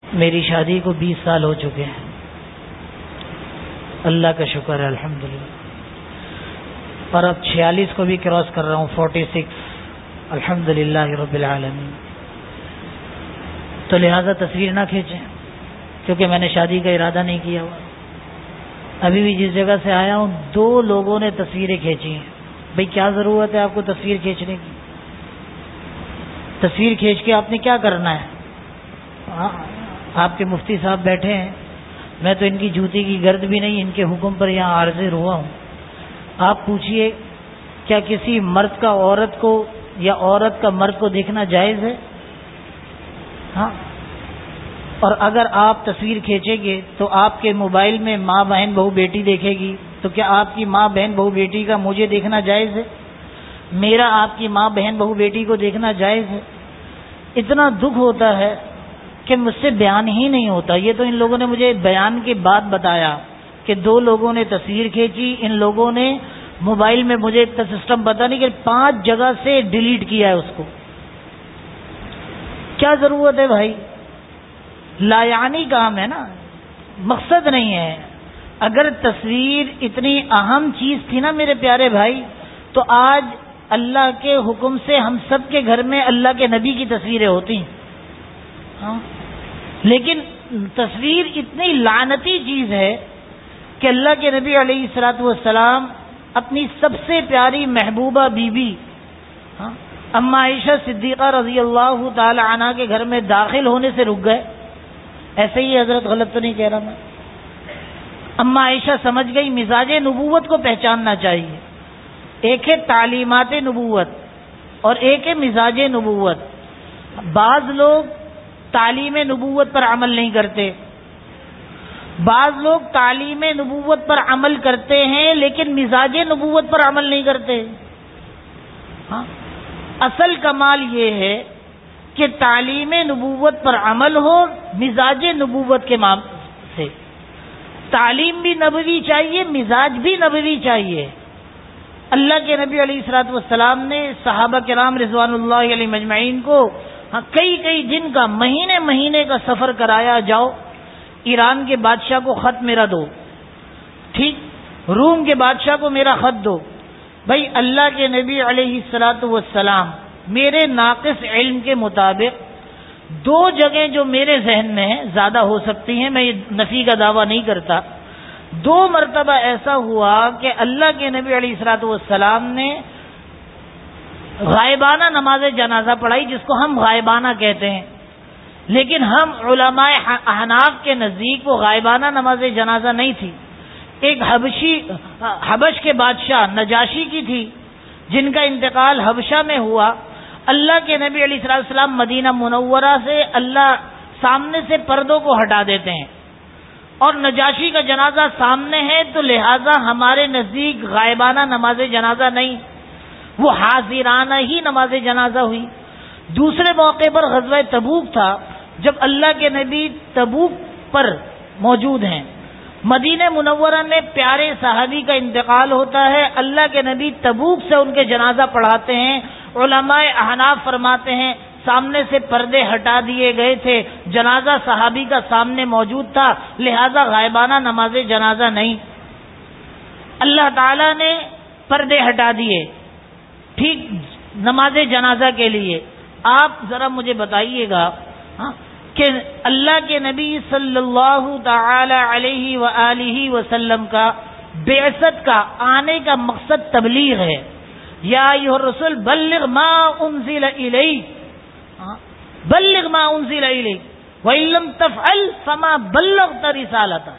میری شادی کو 20 سال ہو چکے ہیں، اللہ کا شکر ہے الحمدللہ، اور اب 46 کو بھی کراس کر رہا ہوں، 46 الحمدللہ رب العالمین۔ تو لہذا تصویر نہ کھینچیں، کیونکہ میں نے شادی کا ارادہ نہیں کیا ہوا۔ ابھی بھی جس جگہ سے آیا ہوں 2 لوگوں نے تصویریں کھینچی ہیں۔ بھئی کیا ضرورت ہے آپ کو تصویر کھینچنے کی؟ تصویر کھینچ کے آپ نے کیا کرنا ہے؟ آپ کے مفتی صاحب بیٹھے ہیں، میں تو ان کی جوتی کی گرد بھی نہیں، ان کے حکم پر یہاں حاضر ہوا ہوں۔ آپ پوچھئے کیا کسی مرد کا عورت کو یا عورت کا مرد کو دیکھنا جائز ہے؟ ہاں، اور اگر آپ تصویر کھینچیں گے تو آپ کے موبائل میں ماں بہن بہو بیٹی دیکھے گی، تو کیا آپ کی ماں بہن بہو بیٹی کا مجھے دیکھنا جائز ہے؟ میرا آپ کی ماں بہن بہو بیٹی کو دیکھنا جائز ہے؟ اتنا دکھ ہوتا ہے کہ مجھ سے بیان ہی نہیں ہوتا۔ یہ تو ان لوگوں نے مجھے بیان کے بعد بتایا کہ 2 لوگوں نے تصویر کھینچی، ان لوگوں نے موبائل میں، مجھے اتنا سسٹم پتا نہیں، کہ 5 جگہ سے ڈیلیٹ کیا ہے اس کو۔ کیا ضرورت ہے بھائی؟ لا یعنی کام ہے نا، مقصد نہیں ہے۔ اگر تصویر اتنی اہم چیز تھی نا میرے پیارے بھائی، تو آج اللہ کے حکم سے ہم سب کے گھر میں اللہ کے نبی کی تصویریں ہوتی ہیں۔ ہاں، لیکن تصویر اتنی لعنتی چیز ہے کہ اللہ کے نبی علیہ الصلوۃ والسلام اپنی سب سے پیاری محبوبہ بیوی اما عائشہ صدیقہ رضی اللہ تعالی عنہا کے گھر میں داخل ہونے سے رک گئے۔ ایسے ہی حضرت، غلط تو نہیں کہہ رہا میں؟ اما عائشہ سمجھ گئی مزاج نبوت کو پہچاننا چاہیے۔ ایک ہے تعلیمات نبوت اور ایک ہے مزاج نبوت۔ بعض لوگ تعلیم نبوت پر عمل نہیں کرتے، بعض لوگ تعلیم نبوت پر عمل کرتے ہیں لیکن مزاج نبوت پر عمل نہیں کرتے۔ ہاں، اصل کمال یہ ہے کہ تعلیم نبوت پر عمل ہو مزاج نبوت کے سے۔ تعلیم بھی نبوی چاہیے، مزاج بھی نبوی چاہیے۔ اللہ کے نبی علیہ الصلوۃ والسلام نے صحابہ کرام رضوان اللہ علیہ مجمعین کو کئی دن کا، مہینے کا سفر کرایا، جاؤ ایران کے بادشاہ کو خط میرا دو، ٹھیک، روم کے بادشاہ کو میرا خط دو۔ بھائی اللہ کے نبی علیہ الصلوۃ والسلام میرے ناقص علم کے مطابق 2 جگہیں جو میرے ذہن میں ہیں، زیادہ ہو سکتی ہیں، میں یہ نفی کا دعویٰ نہیں کرتا، 2 مرتبہ ایسا ہوا کہ اللہ کے نبی علیہ الصلوۃ والسلام نے غائبانہ نماز جنازہ پڑھائی، جس کو ہم غائبانہ کہتے ہیں، لیکن ہم علماء احناف کے نزدیک وہ غائبانہ نماز جنازہ نہیں تھی۔ ایک حبش کے بادشاہ نجاشی کی تھی، جن کا انتقال حبشہ میں ہوا۔ اللہ کے نبی علیہ الصلوۃ والسلام مدینہ منورہ سے اللہ سامنے سے پردوں کو ہٹا دیتے ہیں، اور نجاشی کا جنازہ سامنے ہے، تو لہذا ہمارے نزدیک غائبانہ نماز جنازہ نہیں، وہ حاضرانہ ہی نماز جنازہ ہوئی۔ دوسرے موقع پر غزوہ تبوک تھا، جب اللہ کے نبی تبوک پر موجود ہیں، مدینہ منورہ میں پیارے صحابی کا انتقال ہوتا ہے، اللہ کے نبی تبوک سے ان کے جنازہ پڑھاتے ہیں۔ علماء احناف فرماتے ہیں سامنے سے پردے ہٹا دیے گئے تھے، جنازہ صحابی کا سامنے موجود تھا، لہذا غائبانہ نماز جنازہ نہیں۔ اللہ تعالی نے پردے ہٹا دیے، ٹھیک، نماز جنازہ کے لیے۔ آپ ذرا مجھے بتائیے گا کہ اللہ کے نبی صلی اللہ تعالی علیہ وآلہ وسلم کا بعثت کا آنے کا مقصد تبلیغ ہے۔ یا ایھا الرسول بلغ ما انزل الیک، بلغ ما انزل الیک وان لم تفعل فما بلغت رسالتہ۔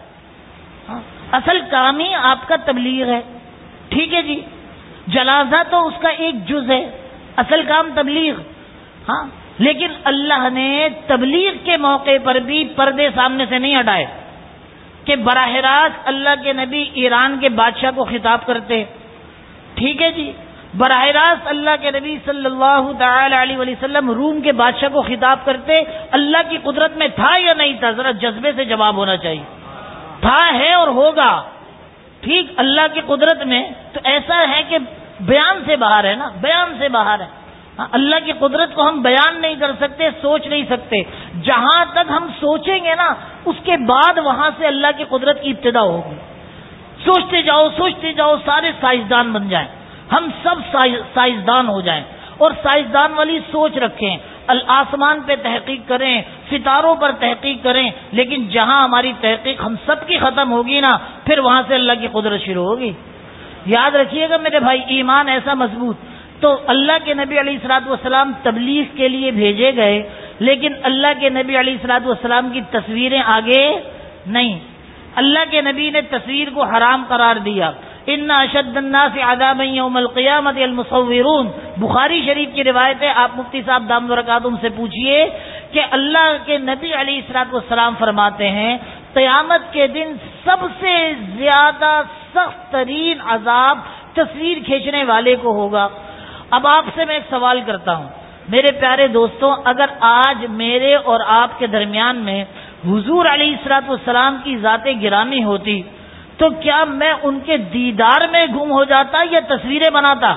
اصل کام ہی آپ کا تبلیغ ہے، ٹھیک ہے جی، جنازہ تو اس کا ایک جز ہے، اصل کام تبلیغ۔ ہاں، لیکن اللہ نے تبلیغ کے موقع پر بھی پردے سامنے سے نہیں ہٹائے کہ براہ راست اللہ کے نبی ایران کے بادشاہ کو خطاب کرتے، ٹھیک ہے جی، براہ راست اللہ کے نبی صلی اللہ تعالی علیہ وسلم روم کے بادشاہ کو خطاب کرتے۔ اللہ کی قدرت میں تھا یا نہیں تھا؟ ذرا جذبے سے جواب ہونا چاہیے۔ تھا، ہے اور ہوگا، ٹھیک، اللہ کی قدرت میں تو ایسا ہے کہ بیان سے باہر ہے نا، بیان سے باہر ہے۔ اللہ کی قدرت کو ہم بیان نہیں کر سکتے، سوچ نہیں سکتے. جہاں تک ہم سوچیں گے نا اس کے بعد وہاں سے اللہ کی قدرت کی ابتدا ہوگی. سوچتے جاؤ سارے سائنسدان بن جائیں، ہم سب سائنسدان ہو جائیں اور سائنسدان والی سوچ رکھیں، آسمان پہ تحقیق کریں، ستاروں پر تحقیق کریں، لیکن جہاں ہماری تحقیق ہم سب کی ختم ہوگی نا پھر وہاں سے اللہ کی قدرت شروع ہوگی. یاد رکھیے گا میرے بھائی، ایمان ایسا مضبوط. تو اللہ کے نبی علیہ الصلوۃ والسلام تبلیغ کے لیے بھیجے گئے، لیکن اللہ کے نبی علیہ الصلوۃ والسلام کی تصویریں آگے نہیں. اللہ کے نبی نے تصویر کو حرام قرار دیا. ان اشد الناس عذابا یوم القیامت المصورون، بخاری شریف کی روایت ہے. آپ مفتی صاحب دامت برکاتہم سے پوچھئے کہ اللہ کے نبی علیہ الصلوۃ والسلام فرماتے ہیں قیامت کے دن سب سے زیادہ سخت ترین عذاب تصویر کھینچنے والے کو ہوگا. اب آپ سے میں ایک سوال کرتا ہوں میرے پیارے دوستوں، اگر آج میرے اور آپ کے درمیان میں حضور علیہ الصلوۃ والسلام کی ذات گرامی ہوتی تو کیا میں ان کے دیدار میں گم ہو جاتا یا تصویریں بناتا؟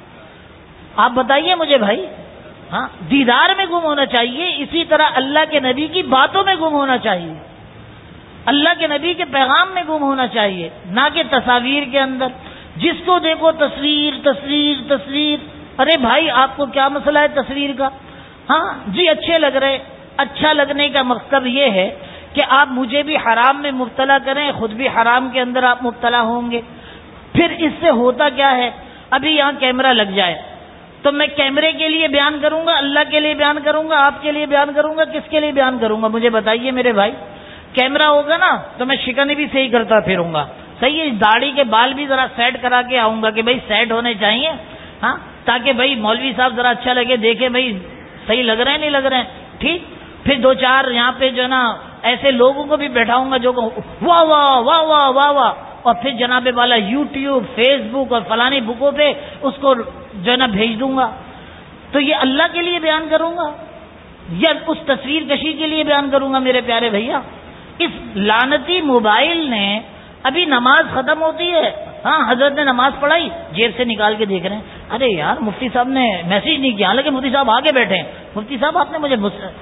آپ بتائیے مجھے بھائی. ہاں، دیدار میں گم ہونا چاہیے. اسی طرح اللہ کے نبی کی باتوں میں گم ہونا چاہیے، اللہ کے نبی کے پیغام میں گم ہونا چاہیے، نہ کہ تصاویر کے اندر. جس کو دیکھو تصویر تصویر تصویر. ارے بھائی آپ کو کیا مسئلہ ہے تصویر کا؟ ہاں جی اچھے لگ رہے. اچھا لگنے کا مقصد یہ ہے کہ آپ مجھے بھی حرام میں مبتلا کریں، خود بھی حرام کے اندر آپ مبتلا ہوں گے. پھر اس سے ہوتا کیا ہے، ابھی یہاں کیمرہ لگ جائے تو میں کیمرے کے لیے بیان کروں گا، اللہ کے لیے بیان کروں گا، آپ کے لیے بیان کروں گا، کس کے لیے بیان کروں گا؟ مجھے بتائیے میرے بھائی. کیمرہ ہوگا نا تو میں شکن بھی صحیح کرتا پھروں گا، صحیح ہے، داڑھی کے بال بھی ذرا سیٹ کرا کے آؤں گا کہ بھائی سیٹ ہونے چاہیے، ہاں، تاکہ بھائی مولوی صاحب ذرا اچھا لگے، دیکھیں بھائی صحیح لگ رہے ہیں نہیں لگ رہے ہیں. ٹھیک. پھر دو چار یہاں پہ جو ہے نا ایسے لوگوں کو بھی بیٹھاؤں گا جو واہ واہ واہ واہ واہ واہ، اور پھر جناب والا یوٹیوب، فیس بک اور فلانی بکوں پہ اس کو جو ہے نا بھیج دوں گا. تو یہ اللہ کے لیے بیان کروں گا یا اس تصویر کشی کے لیے بیان کروں گا؟ میرے پیارے بھیا، اس لعنتی موبائل نے ابھی نماز ختم ہوتی ہے، ہاں حضرت نے نماز پڑھائی، جیب سے نکال کے دیکھ رہے ہیں، ارے یار مفتی صاحب نے میسج نہیں کیا، حالانکہ مفتی صاحب آگے بیٹھے ہیں. مفتی صاحب آپ نے مجھے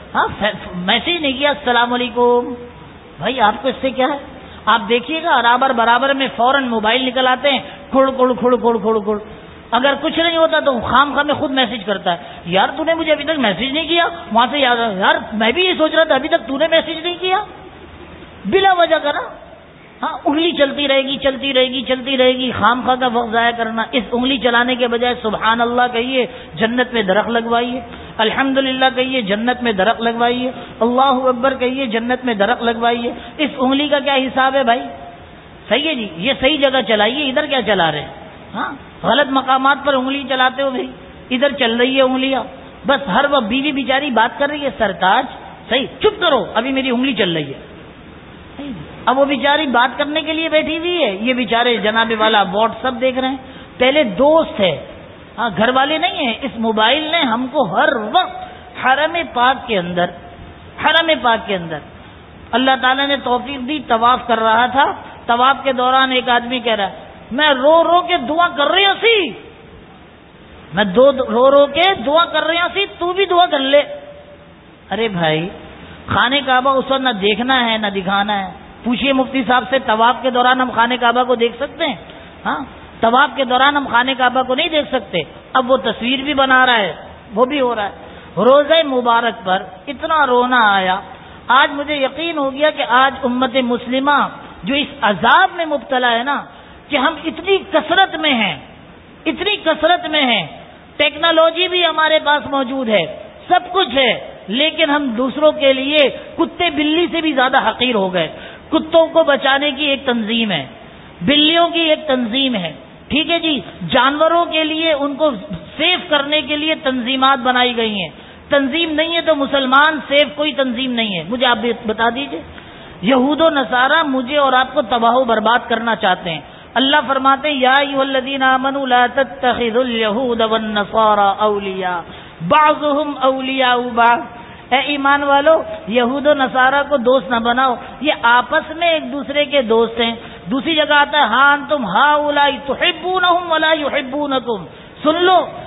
میسج نہیں کیا، السلام علیکم. بھائی آپ کو اس سے کیا ہے؟ آپ دیکھیے گا برابر میں فوراً موبائل نکل آتے ہیں، کھڑ کھڑ کھڑ کھڑ کھڑ کھڑ. اگر کچھ نہیں ہوتا تو خام خواہ میں خود میسج کرتا ہے، یار تو نے مجھے ابھی تک میسج نہیں کیا. وہاں سے یار میں بھی یہ سوچ رہا تھا ابھی تک تو نے میسج نہیں کیا، بلا وجہ کرا. ہاں، انگلی چلتی رہے گی، خام خواہ کا وقت ضائع کرنا. اس انگلی چلانے کے بجائے سبحان اللہ کہیے، جنت میں درخت لگوائیے، الحمدللہ کہیے، جنت میں درخت لگوائیے، اللہ اکبر کہیے، جنت میں درخت لگوائیے. اس انگلی کا کیا حساب ہے بھائی؟ صحیح ہے جی، یہ صحیح جگہ چلائیے، ادھر کیا چلا رہے ہیں؟ ہاں، غلط مقامات پر انگلی چلاتے ہو بھائی، ادھر چل رہی ہے انگلیاں. بس ہر وقت بیوی بیچاری بات کر رہی ہے، سرتاج صحیح چپ کرو، ابھی میری انگلی چل رہی ہے. اب وہ بیچاری بات کرنے کے لیے بیٹھی ہوئی ہے، یہ بیچارے جناب والا واٹس ایپ دیکھ رہے ہیں. پہلے دوست ہے، ہاں گھر والے نہیں ہیں. اس موبائل نے ہم کو ہر وقت حرم پاک کے اندر اللہ تعالیٰ نے توفیق دی. طواف کر رہا تھا، طواف کے دوران ایک آدمی کہہ رہا ہے میں رو کے دعا کر رہی ہوں سی، میں رو کے دعا کر رہی ہوں سی، تو بھی دعا کر لے. ارے بھائی، خانہ کعبہ اس وقت نہ دیکھنا ہے نہ دکھانا ہے. پوچھئے مفتی صاحب سے، طواف کے دوران ہم خانہ کعبہ کو دیکھ سکتے ہیں؟ ہاں، طواف کے دوران ہم خانہ کعبہ کو نہیں دیکھ سکتے. اب وہ تصویر بھی بنا رہا ہے، وہ بھی ہو رہا ہے. روزہ مبارک پر اتنا رونا آیا. آج مجھے یقین ہو گیا کہ آج امت مسلمہ جو اس عذاب میں مبتلا ہے نا، کہ ہم اتنی کثرت میں ہیں، ٹیکنالوجی بھی ہمارے پاس موجود ہے، سب کچھ ہے، لیکن ہم دوسروں کے لیے کتے بلی سے بھی زیادہ حقیر ہو گئے. کتوں کو بچانے کی ایک تنظیم ہے، بلیوں کی ایک تنظیم ہے، ٹھیک ہے جی، جانوروں کے لیے ان کو سیف کرنے کے لیے تنظیمات بنائی گئی ہیں. تنظیم نہیں ہے تو مسلمان سیف کوئی تنظیم نہیں ہے. مجھے آپ بتا دیجئے، یہود و نصارہ مجھے اور آپ کو تباہ و برباد کرنا چاہتے ہیں. اللہ فرماتے ہیں یا ایھا الذین آمنوا لا تتخذوا اليهود والنصارى اولیاء بعضهم اولیاء بعض. اے ایمان والو، یہود و نصارہ کو دوست نہ بناؤ، یہ آپس میں ایک دوسرے کے دوست ہیں. دوسری جگہ آتا ہے ہاں انتم ہؤلاء تحبونهم ولا يحبونکم. سن لو،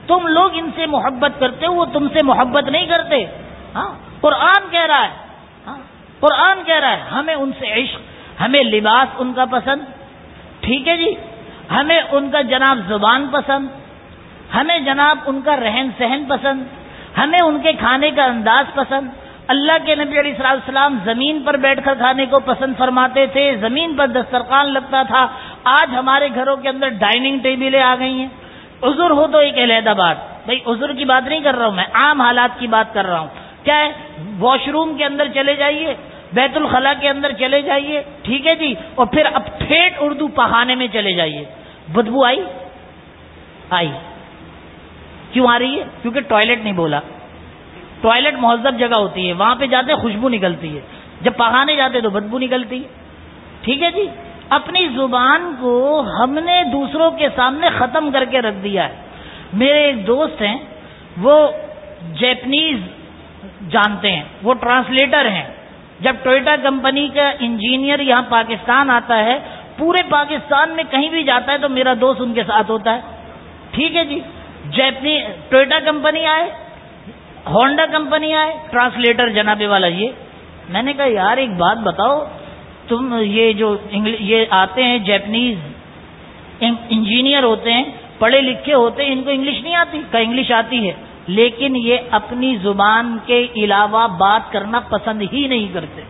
تم لوگ ان سے محبت کرتے ہو، وہ تم سے محبت نہیں کرتے. ہاں قرآن کہہ رہا ہے، ہاں قرآن کہہ رہا ہے ہمیں ان سے عشق، ہمیں لباس ان کا پسند، ٹھیک ہے جی، ہمیں ان کا جناب زبان پسند، ہمیں جناب ان کا رہن سہن پسند، ہمیں ان کے کھانے کا انداز پسند. اللہ کے نبی علیہ الصلوۃ والسلام زمین پر بیٹھ کر کھانے کو پسند فرماتے تھے، زمین پر دسترخوان لگتا تھا. آج ہمارے گھروں کے اندر ڈائننگ ٹیبلیں آ گئی ہیں. عذر ہو تو ایک علیحدہ بات، بھائی عذر کی بات نہیں کر رہا ہوں میں، عام حالات کی بات کر رہا ہوں. کیا ہے، واش روم کے اندر چلے جائیے، بیت الخلاء کے اندر چلے جائیے، ٹھیک ہے جی، اور پھر اب ٹھیٹ اردو پخانے میں چلے جائیے. بدبو آئی کیوں آ رہی ہے؟ کیونکہ ٹوائلٹ نہیں بولا. ٹوائلٹ مہذب جگہ ہوتی ہے، وہاں پہ جاتے خوشبو نکلتی ہے، جب پخانے جاتے تو بدبو نکلتی ہے. ٹھیک ہے جی، اپنی زبان کو ہم نے دوسروں کے سامنے ختم کر کے رکھ دیا ہے. میرے ایک دوست ہیں، وہ جیپنیز جانتے ہیں، وہ ٹرانسلیٹر ہیں. جب ٹویوٹا کمپنی کا انجینئر یہاں پاکستان آتا ہے، پورے پاکستان میں کہیں بھی جاتا ہے تو میرا دوست ان کے ساتھ ہوتا ہے. ٹھیک ہے جی، ٹویوٹا کمپنی آئے، ہونڈا کمپنی آئے، ٹرانسلیٹر جناب والا. یہ میں نے کہا یار ایک بات بتاؤ، تم یہ جو یہ آتے ہیں جیپنیز انجینئر ہوتے ہیں، پڑھے لکھے ہوتے ہیں، ان کو انگلش نہیں آتی؟ کہا انگلش آتی ہے، لیکن یہ اپنی زبان کے علاوہ بات کرنا پسند ہی نہیں کرتے.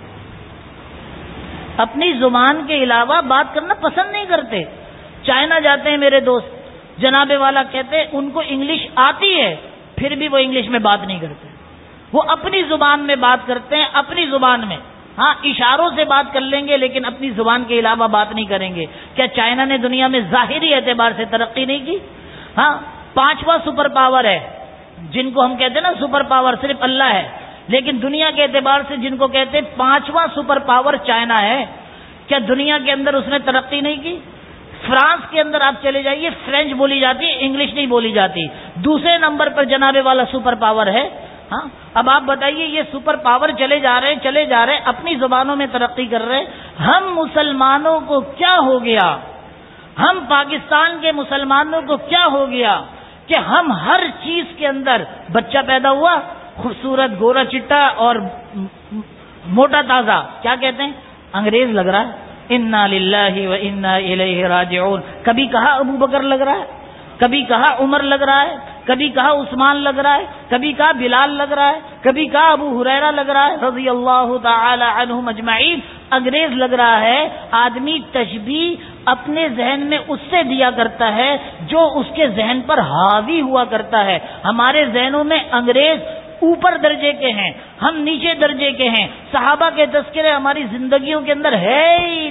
اپنی زبان کے علاوہ بات کرنا پسند نہیں کرتے. چائنا جاتے ہیں میرے دوست، جناب والا کہتے ہیں ان کو انگلش آتی ہے، پھر بھی وہ انگلش میں بات نہیں کرتے، وہ اپنی زبان میں بات کرتے ہیں، اپنی زبان میں. ہاں اشاروں سے بات کر لیں گے لیکن اپنی زبان کے علاوہ بات نہیں کریں گے. کیا چائنا نے دنیا میں ظاہری اعتبار سے ترقی نہیں کی؟ ہاں 5واں سپر پاور ہے، جن کو ہم کہتے ہیں نا سپر پاور صرف اللہ ہے، لیکن دنیا کے اعتبار سے جن کو کہتے ہیں 5واں سپر پاور چائنا ہے. کیا دنیا کے اندر اس نے ترقی نہیں کی؟ فرانس کے اندر آپ چلے جائیے، فرینچ بولی جاتی ہے، انگلش نہیں بولی جاتی. دوسرے نمبر پر جناب والا سپر پاور ہے. ہاں اب آپ بتائیے، یہ سپر پاور چلے جا رہے اپنی زبانوں میں ترقی کر رہے. ہم مسلمانوں کو کیا ہو گیا، ہم پاکستان کے مسلمانوں کو کیا ہو گیا کہ ہم ہر چیز کے اندر، بچہ پیدا ہوا خوبصورت گورا چٹا اور موٹا تازہ، کیا کہتے ہیں؟ انگریز لگ رہا ہے. انا للہ و انا الیہ راجعون. کبھی کہا ابو بکر لگ رہا ہے، کبھی کہا عمر لگ رہا ہے، کبھی کہا عثمان لگ رہا ہے، کبھی کہا بلال لگ رہا ہے، کبھی کہا ابو ہریرہ لگ رہا ہے رضی اللہ تعالی عنہم اجمعین. انگریز لگ رہا ہے. آدمی تشبیہ اپنے ذہن میں اس سے دیا کرتا ہے جو اس کے ذہن پر حاوی ہوا کرتا ہے. ہمارے ذہنوں میں انگریز اوپر درجے کے ہیں، ہم نیچے درجے کے ہیں. صحابہ کے تذکرے ہماری زندگیوں کے اندر ہے ہی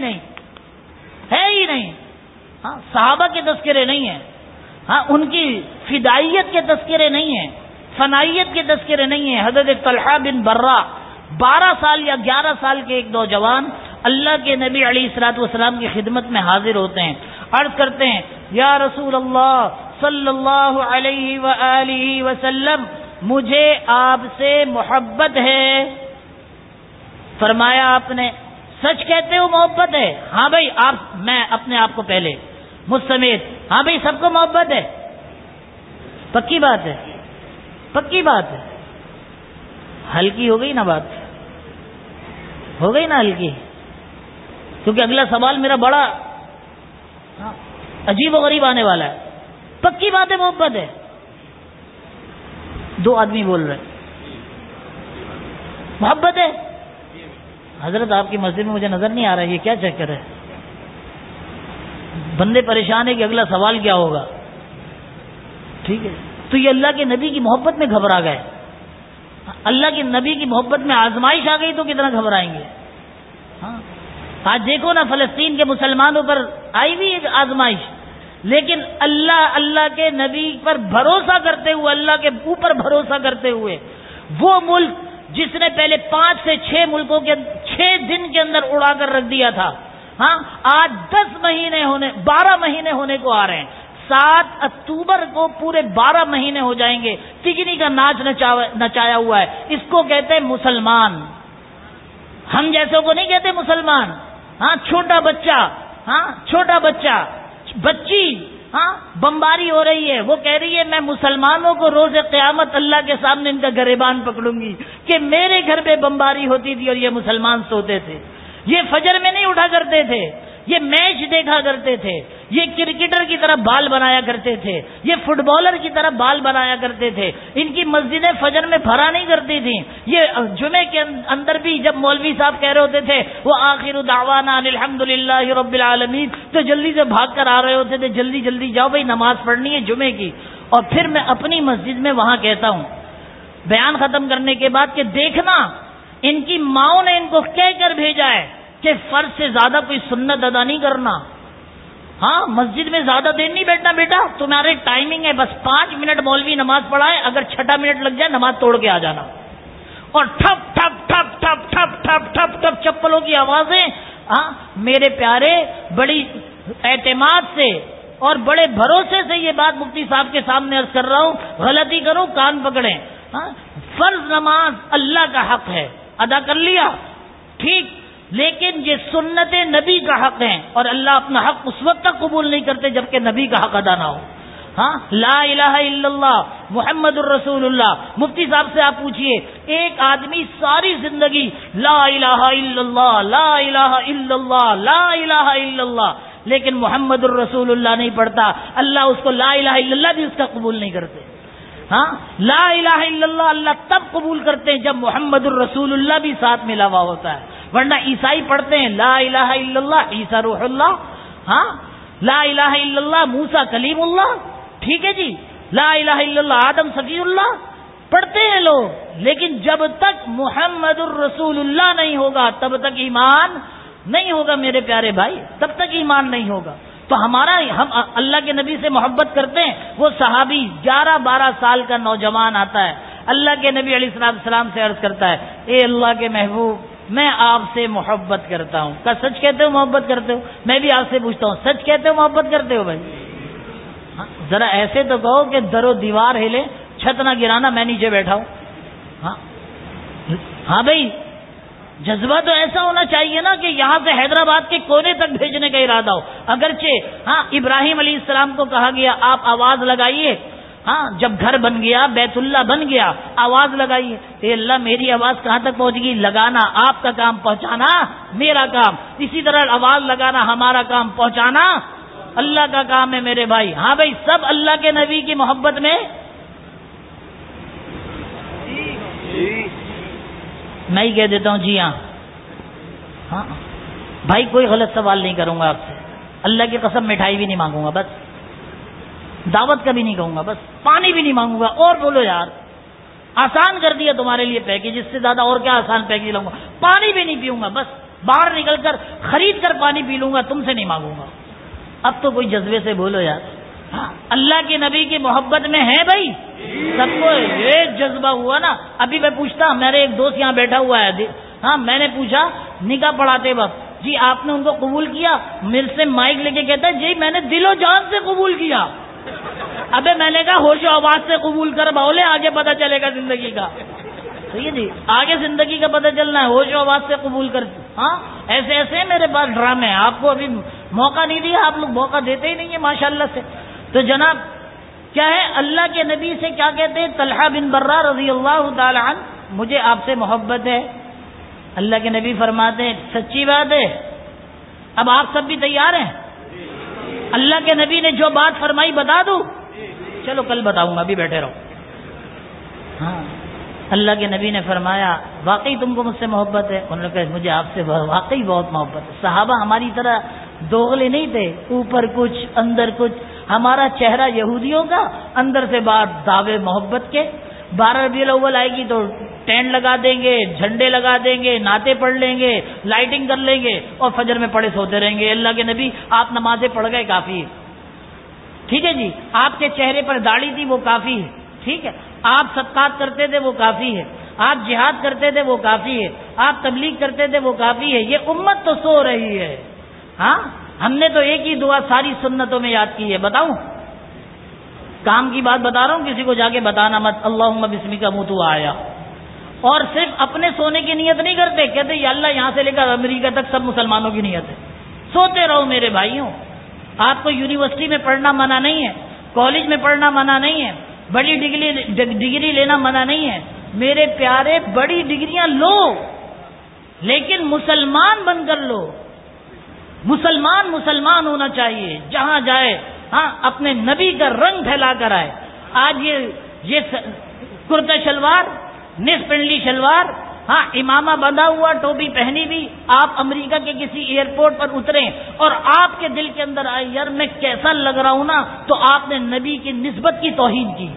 نہیں. ہاں صحابہ کے تذکرے نہیں ہیں. ہاں ان کی فدائیت کے تذکرے نہیں ہیں، فنائیت کے تذکرے نہیں ہیں. حضرت طلحہ بن برہ 12 سال یا 11 سال کے ایک نوجوان اللہ کے نبی علیہ الصلوۃ والسلام کی خدمت میں حاضر ہوتے ہیں، عرض کرتے ہیں یا رسول اللہ صلی اللہ علیہ وآلہ وسلم، مجھے آپ سے محبت ہے. فرمایا آپ نے سچ کہتے ہو محبت ہے؟ ہاں بھائی، میں اپنے آپ کو پہلے مجھ سمیت، ہاں بھائی سب کو محبت ہے. پکی بات ہے، پکی بات ہے. ہلکی ہو گئی نا بات، ہو گئی نا ہلکی، کیونکہ اگلا سوال میرا بڑا عجیب و غریب آنے والا ہے. پکی بات ہے، محبت ہے. 2 آدمی بول رہے محبت ہے. حضرت آپ کی مسجد میں مجھے نظر نہیں آ رہا ہے، یہ کیا چکر ہے؟ بندے پریشان ہے کہ اگلا سوال کیا ہوگا. ٹھیک ہے، تو یہ اللہ کے نبی کی محبت میں گھبرا گئے. اللہ کے نبی کی محبت میں آزمائش آ گئی تو کتنا گھبرائیں گے. ہاں آج دیکھو نا، فلسطین کے مسلمانوں پر آئی بھی ایک آزمائش، لیکن اللہ کے نبی پر بھروسہ کرتے ہوئے، اللہ کے اوپر بھروسہ کرتے ہوئے، وہ ملک جس نے پہلے 5 سے 6 ملکوں کے 6 دن کے اندر اڑا کر رکھ دیا تھا، ہاں آج 12 مہینے ہونے کو آ رہے ہیں. 7 اکتوبر کو پورے 12 مہینے ہو جائیں گے. تگنی کا ناچ نچایا ہوا ہے. اس کو کہتے ہیں مسلمان. ہم جیسوں کو نہیں کہتے مسلمان. ہاں چھوٹا بچہ، ہاں چھوٹا بچہ، بچی ہاں بمباری ہو رہی ہے، وہ کہہ رہی ہے میں مسلمانوں کو روز قیامت اللہ کے سامنے ان کا گریبان پکڑوں گی کہ میرے گھر پہ بمباری ہوتی تھی اور یہ مسلمان سوتے تھے، یہ فجر میں نہیں اٹھا کرتے تھے، یہ میچ دیکھا کرتے تھے، یہ کرکٹر کی طرح بال بنایا کرتے تھے، یہ فٹ بالر کی طرح بال بنایا کرتے تھے، ان کی مسجدیں فجر میں بھرا نہیں کرتی تھیں، یہ جمعے کے اندر بھی جب مولوی صاحب کہہ رہے ہوتے تھے وہ آخر دعوانا الحمدللہ رب العالمین تو جلدی سے بھاگ کر آ رہے ہوتے تھے، جلدی جلدی جاؤ بھائی نماز پڑھنی ہے جمعے کی۔ اور پھر میں اپنی مسجد میں وہاں کہتا ہوں بیان ختم کرنے کے بعد کہ دیکھنا ان کی ماؤں نے ان کو کہہ کر بھیجا ہے کہ فرض سے زیادہ کوئی سنت ادا نہیں کرنا، ہاں مسجد میں زیادہ دیر نہیں بیٹھنا بیٹا، تمہاری ٹائمنگ ہے بس 5 منٹ مولوی نماز پڑھائے، اگر 6 منٹ لگ جائے نماز توڑ کے آ جانا۔ اور ٹھپ ٹھپ ٹھپ ٹھپ ٹھپ ٹھپ ٹھپ ٹھپ چپلوں کی آوازیں، ہاں میرے پیارے بڑی اعتماد سے اور بڑے بھروسے سے یہ بات مفتی صاحب کے سامنے عرض کر رہا ہوں، غلطی کروں کان پکڑیں، ہاں فرض نماز اللہ کا حق ہے ادا کر لیا ٹھیک، لیکن یہ سنت نبی کا حق ہے اور اللہ اپنا حق اس وقت تک قبول نہیں کرتے جبکہ نبی کا حق ادا نہ ہو۔ ہاں لا الہ الا اللہ محمد الرسول اللہ، مفتی صاحب سے آپ پوچھئے ایک آدمی ساری زندگی لا الہ الا اللہ لا الہ الا اللہ لا الہ الا اللہ لیکن محمد الرسول اللہ نہیں پڑھتا، اللہ اس کو لا الہ الا اللہ بھی اس کا قبول نہیں کرتے۔ ہاں لا الہ الا اللہ اللہ تب قبول کرتے ہیں جب محمد الرسول اللہ بھی ساتھ ملا ہوا ہوتا ہے، ورنہ عیسائی پڑھتے ہیں لا الہ الا اللہ عیسیٰ روح اللہ، ہاں لا الہ الا اللہ موسیٰ کلیم اللہ، ٹھیک ہے جی، لا الہ الا اللہ آدم صفی اللہ پڑھتے ہیں لوگ، لیکن جب تک محمد الرسول اللہ نہیں ہوگا تب تک ایمان نہیں ہوگا میرے پیارے بھائی، تب تک ایمان نہیں ہوگا۔ تو ہم اللہ کے نبی سے محبت کرتے ہیں، وہ صحابی 11-12 سال کا نوجوان آتا ہے، اللہ کے نبی علیہ السلام سے عرض کرتا ہے اے اللہ کے محبوب میں آپ سے محبت کرتا ہوں۔ کیا سچ کہتے ہو محبت کرتے ہو؟ میں بھی آپ سے پوچھتا ہوں سچ کہتے ہو محبت کرتے ہو بھائی؟ ذرا ایسے تو کہو کہ در و دیوار ہلے چھت نہ گرانا میں نیچے بیٹھا ہوں۔ ہاں بھائی جذبہ تو ایسا ہونا چاہیے نا کہ یہاں سے حیدرآباد کے کونے تک بھیجنے کا ارادہ ہو۔ اگرچہ ہاں ابراہیم علیہ السلام کو کہا گیا آپ آواز لگائیے، ہاں جب گھر بن گیا بیت اللہ بن گیا آواز لگائیے، اے اللہ میری آواز کہاں تک پہنچ گئی؟ لگانا آپ کا کام، پہنچانا میرا کام، اسی طرح آواز لگانا ہمارا کام، پہنچانا اللہ کا کام ہے میرے بھائی۔ ہاں بھائی سب اللہ کے نبی کی محبت میں میں ہی کہہ دیتا ہوں جی ہاں بھائی کوئی غلط سوال نہیں کروں گا آپ سے، اللہ کی قسم مٹھائی بھی نہیں مانگوں گا، بس دعوت کا بھی نہیں کہوں گا، بس پانی بھی نہیں مانگوں گا، اور بولو یار آسان کر دیا تمہارے لیے پیکیج، اس سے زیادہ اور کیا آسان پیکیج لاؤں گا؟ پانی بھی نہیں پیوں گا، بس باہر نکل کر خرید کر پانی پی لوں گا، تم سے نہیں مانگوں گا۔ اب تو کوئی جذبے سے بولو یار، ہاں اللہ کے نبی کی محبت میں ہے بھائی سب کو یہ جذبہ ہوا نا۔ ابھی میں پوچھتا میرے ایک دوست یہاں بیٹھا ہوا ہے، ہاں میں نے پوچھا نکاح پڑھاتے وقت جی آپ نے ان کو قبول کیا؟ میرے سے مائک لے کے کہتا ہے جی میں نے دل و جان سے قبول کیا۔ ابے میں نے کہا ہوش و آواز سے قبول کر بولے آگے پتہ چلے گا زندگی کا، صحیح ہے جی آگے زندگی کا پتہ چلنا ہے، ہوش و آواز سے قبول کر۔ ہاں ایسے ایسے میرے پاس ڈرامے ہیں، آپ کو ابھی موقع نہیں دیا، آپ لوگ موقع دیتے ہی نہیں ہیں ماشاءاللہ سے۔ تو جناب کیا ہے اللہ کے نبی سے کیا کہتے ہیں؟ طلحہ بن برہ رضی اللہ تعالی عنہ مجھے آپ سے محبت ہے۔ اللہ کے نبی فرماتے ہیں سچی بات ہے؟ اب آپ سب بھی تیار ہیں؟ اللہ کے نبی نے جو بات فرمائی بتا دوں؟ چلو کل بتاؤں گا، ابھی بیٹھے رہو۔ ہاں اللہ کے نبی نے فرمایا واقعی تم کو مجھ سے محبت ہے؟ انہوں نے کہا مجھے آپ سے واقعی بہت محبت ہے۔ صحابہ ہماری طرح دوغلے نہیں تھے، اوپر کچھ اندر کچھ، ہمارا چہرہ یہودیوں کا، اندر سے باہر دعوے محبت کے۔ 12 ربیع الاول آئے گی تو ٹینٹ لگا دیں گے، جھنڈے لگا دیں گے، نعتیں پڑھ لیں گے، لائٹنگ کر لیں گے اور فجر میں پڑے سوتے رہیں گے۔ اللہ کے نبی آپ نمازیں پڑھ گئے کافی ہے، ٹھیک ہے جی آپ کے چہرے پر داڑھی تھی وہ کافی ہے، ٹھیک ہے آپ صدقات کرتے تھے وہ کافی ہے، آپ جہاد کرتے تھے وہ کافی ہے، آپ تبلیغ کرتے تھے وہ کافی ہے۔ یہ امت تو سو رہی ہے، ہاں ہم نے تو ایک ہی دعا ساری سنتوں میں یاد کی ہے، بتاؤں؟ کام کی بات بتا رہا ہوں، کسی کو جا کے بتانا مت، اللہم بسمک موتو آیا۔ اور صرف اپنے سونے کی نیت نہیں کرتے، کہتے یا اللہ یہاں سے لے کر امریکہ تک سب مسلمانوں کی نیت ہے، سوتے رہو میرے بھائیوں، آپ کو یونیورسٹی میں پڑھنا منع نہیں ہے، کالج میں پڑھنا منع نہیں ہے، بڑی ڈگری لینا منع نہیں ہے. میرے پیارے بڑی ڈگریاں لو لیکن مسلمان بن کر لو. مسلمان ہونا چاہیے جہاں جائے. ہاں اپنے نبی کا رنگ پھیلا کر آئے. آج یہ کرتا شلوار، نصف پنڈلی شلوار، ہاں امامہ بندھا ہوا، ٹوپی پہنی بھی، آپ امریکہ کے کسی ایئرپورٹ پر اتریں اور آپ کے دل کے اندر آئے یار میں کیسا لگ رہا ہوں نا، تو آپ نے نبی کی نسبت کی توہین کی.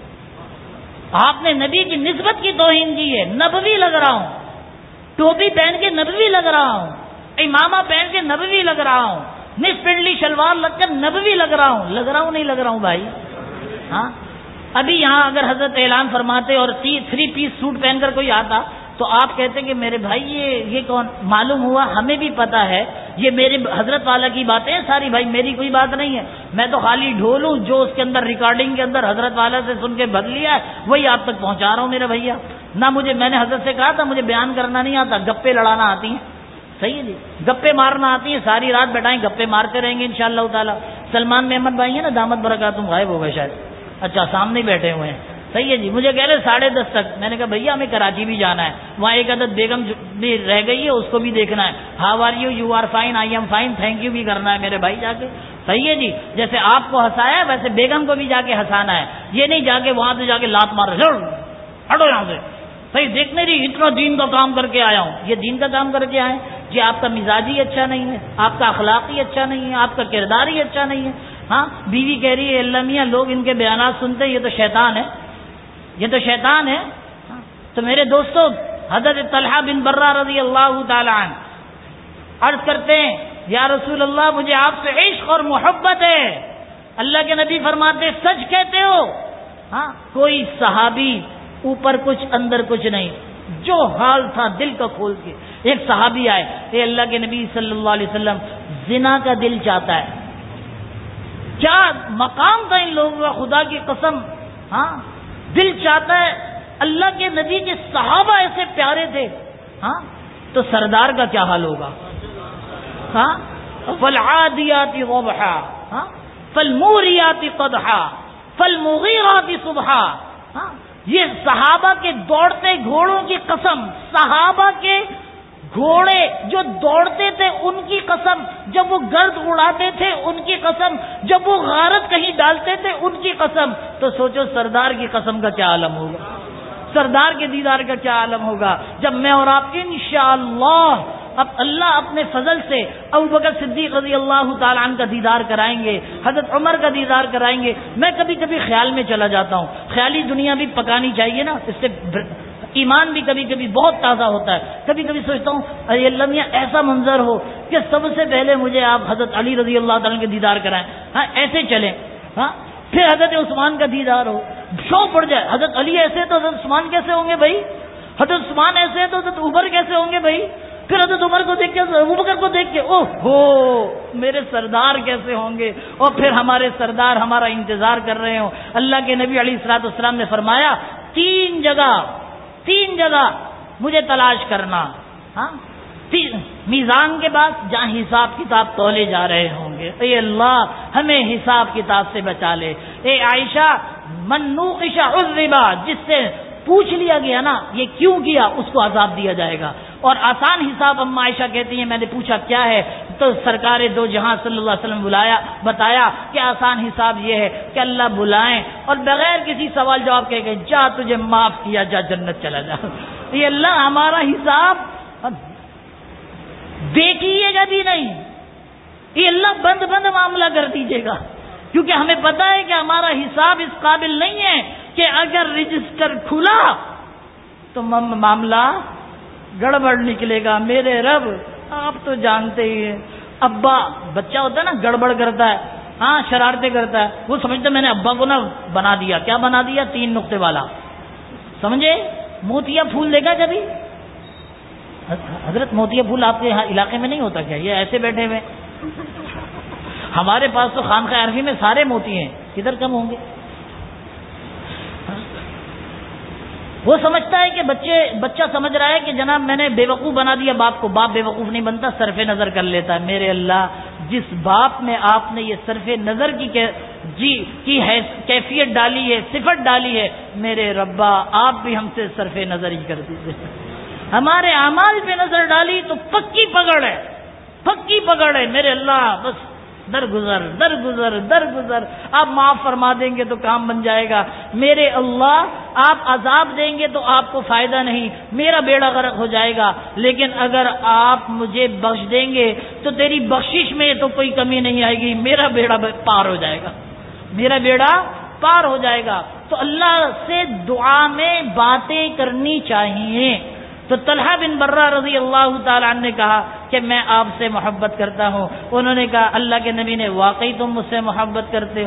آپ نے نبی کی نسبت کی توہین کی ہے. نبوی لگ رہا ہوں، ٹوپی پہن کے نبوی لگ رہا ہوں، امامہ پہن کے نبوی لگ رہا ہوں، نصف پنڈلی شلوار لگ کر نبوی لگ رہا ہوں. نہیں لگ رہا ہوں بھائی. ہاں ابھی یہاں اگر حضرت اعلان فرماتے اور 3 پیس سوٹ پہن کر کوئی آتا تو آپ کہتے کہ میرے بھائی یہ کون؟ معلوم ہوا ہمیں بھی پتا ہے یہ میرے حضرت والا کی باتیں ساری، بھائی میری کوئی بات نہیں ہے. میں تو خالی ڈھول ہوں، جو اس کے اندر ریکارڈنگ کے اندر حضرت والا سے سن کے بھگ لیا ہے وہی آپ تک پہنچا رہا ہوں میرے بھیا. نہ میں نے حضرت سے کہا تھا مجھے بیان کرنا نہیں آتا، گپے لڑانا آتی ہیں. صحیح ہے جی، گپے مارنا آتی ہیں. ساری رات بیٹھائیں گپے مارتے رہیں گے انشاءاللہ تعالی. سلمان محمد بھائی ہیں نا دامت برکاتہم، غائب ہو گئے شاید. اچھا سامنے ہی بیٹھے ہوئے ہیں. صحیح ہے جی. مجھے کہہ رہے 10:30 تک. میں نے کہا بھیا ہمیں کراچی بھی جانا ہے، وہاں ایک عدد بیگم بھی رہ گئی ہے اس کو بھی دیکھنا ہے. How are you? You are fine, I am fine, thank you بھی کرنا ہے میرے بھائی جا کے. صحیح ہے جی. جیسے آپ کو ہنسایا ہے ویسے بیگم کو بھی جا کے ہنسانا ہے. یہ نہیں جا کے وہاں سے جا کے لات مار ہٹو یہاں سے. صحیح دیکھنے رہی اتنا دین کا کام کر کے آیا ہوں. یہ دین کا کام کر کے آئے جی. آپ کا مزاج ہی اچھا نہیں ہے، آپ کا اخلاق ہی اچھا نہیں ہے، آپ کا کردار ہی اچھا نہیں ہے. ہاں بیوی کہہ رہی ہے اللہ میاں لوگ ان کے بیانات سنتے یہ تو شیطان ہے، یہ تو شیطان ہے. تو میرے دوستو حضرت طلحہ بن برہ رضی اللہ تعالی عنہ عرض کرتے ہیں یا رسول اللہ مجھے آپ سے عشق اور محبت ہے. اللہ کے نبی فرماتے سچ کہتے ہو. ہاں کوئی صحابی اوپر کچھ اندر کچھ نہیں، جو حال تھا دل کا کھول کے. ایک صحابی آئے، اے اللہ کے نبی صلی اللہ علیہ وسلم زنا کا دل چاہتا ہے. کیا مقام تھا ان لوگوں کا، خدا کی قسم. ہاں دل چاہتا ہے. اللہ کے نبی کے صحابہ ایسے پیارے تھے. ہاں تو سردار کا کیا حال ہوگا. ہاں فالعادیات ضبحا، ہاں فالموریات قدحا، فالمغیرات صبحا. ہاں یہ صحابہ کے دوڑتے گھوڑوں کی قسم، صحابہ کے گھوڑے جو دوڑتے تھے ان کی قسم، جب وہ گرد اڑاتے تھے ان کی قسم، جب وہ غارت کہیں ڈالتے تھے ان کی قسم. تو سوچو سردار کی قسم کا کیا عالم ہوگا، سردار کے دیدار کا کیا عالم ہوگا جب میں اور آپ انشاءاللہ اب اللہ اپنے فضل سے ابوبکر صدیق رضی اللہ تعالیٰ عنہ کا دیدار کرائیں گے، حضرت عمر کا دیدار کرائیں گے. میں کبھی کبھی خیال میں چلا جاتا ہوں، خیالی دنیا بھی پکانی چاہیے نا، اس سے ایمان بھی کبھی کبھی بہت تازہ ہوتا ہے. کبھی کبھی سوچتا ہوں ارے اللہ میاں ایسا منظر ہو کہ سب سے پہلے مجھے آپ حضرت علی رضی اللہ تعالیٰ کے دیدار کرائیں. ہاں ایسے چلیں. ہاں پھر حضرت عثمان کا دیدار ہو، شوق پڑ جائے. حضرت علی ایسے تو حضرت عثمان کیسے ہوں گے بھائی، حضرت عثمان ایسے تو حضرت عمر کیسے ہوں گے بھائی. پھر حضرت عمر کو دیکھ کے ابوبکر کو دیکھ کے اوہ ہو میرے سردار کیسے ہوں گے. اور پھر ہمارے سردار ہمارا انتظار کر رہے ہوں. اللہ کے نبی علیہ الصلوۃ والسلام نے فرمایا تین جگہ مجھے تلاش کرنا. ہاں میزان کے بعد جہاں حساب کتاب تولے جا رہے ہوں گے. اے اللہ ہمیں حساب کتاب سے بچا لے. اے عائشہ من نوقش عذب، جس سے پوچھ لیا گیا نا یہ کیوں کیا اس کو عذاب دیا جائے گا. اور آسان حساب اما عائشہ کہتی ہیں میں نے پوچھا کیا ہے تو سرکار دو جہاں صلی اللہ علیہ وسلم بتایا کہ آسان حساب یہ ہے کہ اللہ بلائیں اور بغیر کسی سوال جواب کے کہ جا تجھے معاف کیا، جا جنت چلا جا. یہ اللہ ہمارا حساب دیکھیے گا بھی نہیں، یہ اللہ بند معاملہ کر دیجیے گا، کیونکہ ہمیں پتا ہے کہ ہمارا حساب اس قابل نہیں ہے کہ اگر رجسٹر کھلا تو معاملہ گڑبڑ نکلے گا. میرے رب آپ تو جانتے ہی ہیں، ابا بچہ ہوتا ہے نا گڑبڑ کرتا ہے، ہاں شرارتیں کرتا ہے، وہ سمجھتا میں نے ابا کو نا بنا دیا. کیا بنا دیا؟ 3 نقطے والا. سمجھے؟ موتیا پھول دے گا کبھی؟ حضرت موتیا پھول آپ کے یہاں علاقے میں نہیں ہوتا کیا؟ یہ ایسے بیٹھے ہوئے. ہمارے پاس تو خانقاہ عرفی میں سارے موتی ہیں، کدھر کم ہوں گے؟ وہ سمجھتا ہے کہ بچہ سمجھ رہا ہے کہ جناب میں نے بے وقوف بنا دیا باپ کو. باپ بے وقوف نہیں بنتا، صرف نظر کر لیتا ہے. میرے اللہ جس باپ میں آپ نے یہ صرف نظر کی کیفیت ڈالی ہے، صفت ڈالی ہے، میرے ربا آپ بھی ہم سے صرف نظر ہی کر دیجیے. ہمارے اعمال پہ نظر ڈالی تو پکی پکڑ ہے، پکی پکڑ ہے میرے اللہ. بس درگزر درگزر درگزر، آپ معاف فرما دیں گے تو کام بن جائے گا. میرے اللہ آپ عذاب دیں گے تو آپ کو فائدہ نہیں، میرا بیڑا غرق ہو جائے گا. لیکن اگر آپ مجھے بخش دیں گے تو تیری بخشش میں تو کوئی کمی نہیں آئے گی، میرا بیڑا پار ہو جائے گا، میرا بیڑا پار ہو جائے گا. تو اللہ سے دعا میں باتیں کرنی چاہیے. تو طلحہ بن برہ رضی اللہ تعالی عنہ نے کہا کہ میں آپ سے محبت کرتا ہوں. انہوں نے کہا اللہ کے نبی نے واقعی تم مجھ سے محبت کرتے ہو؟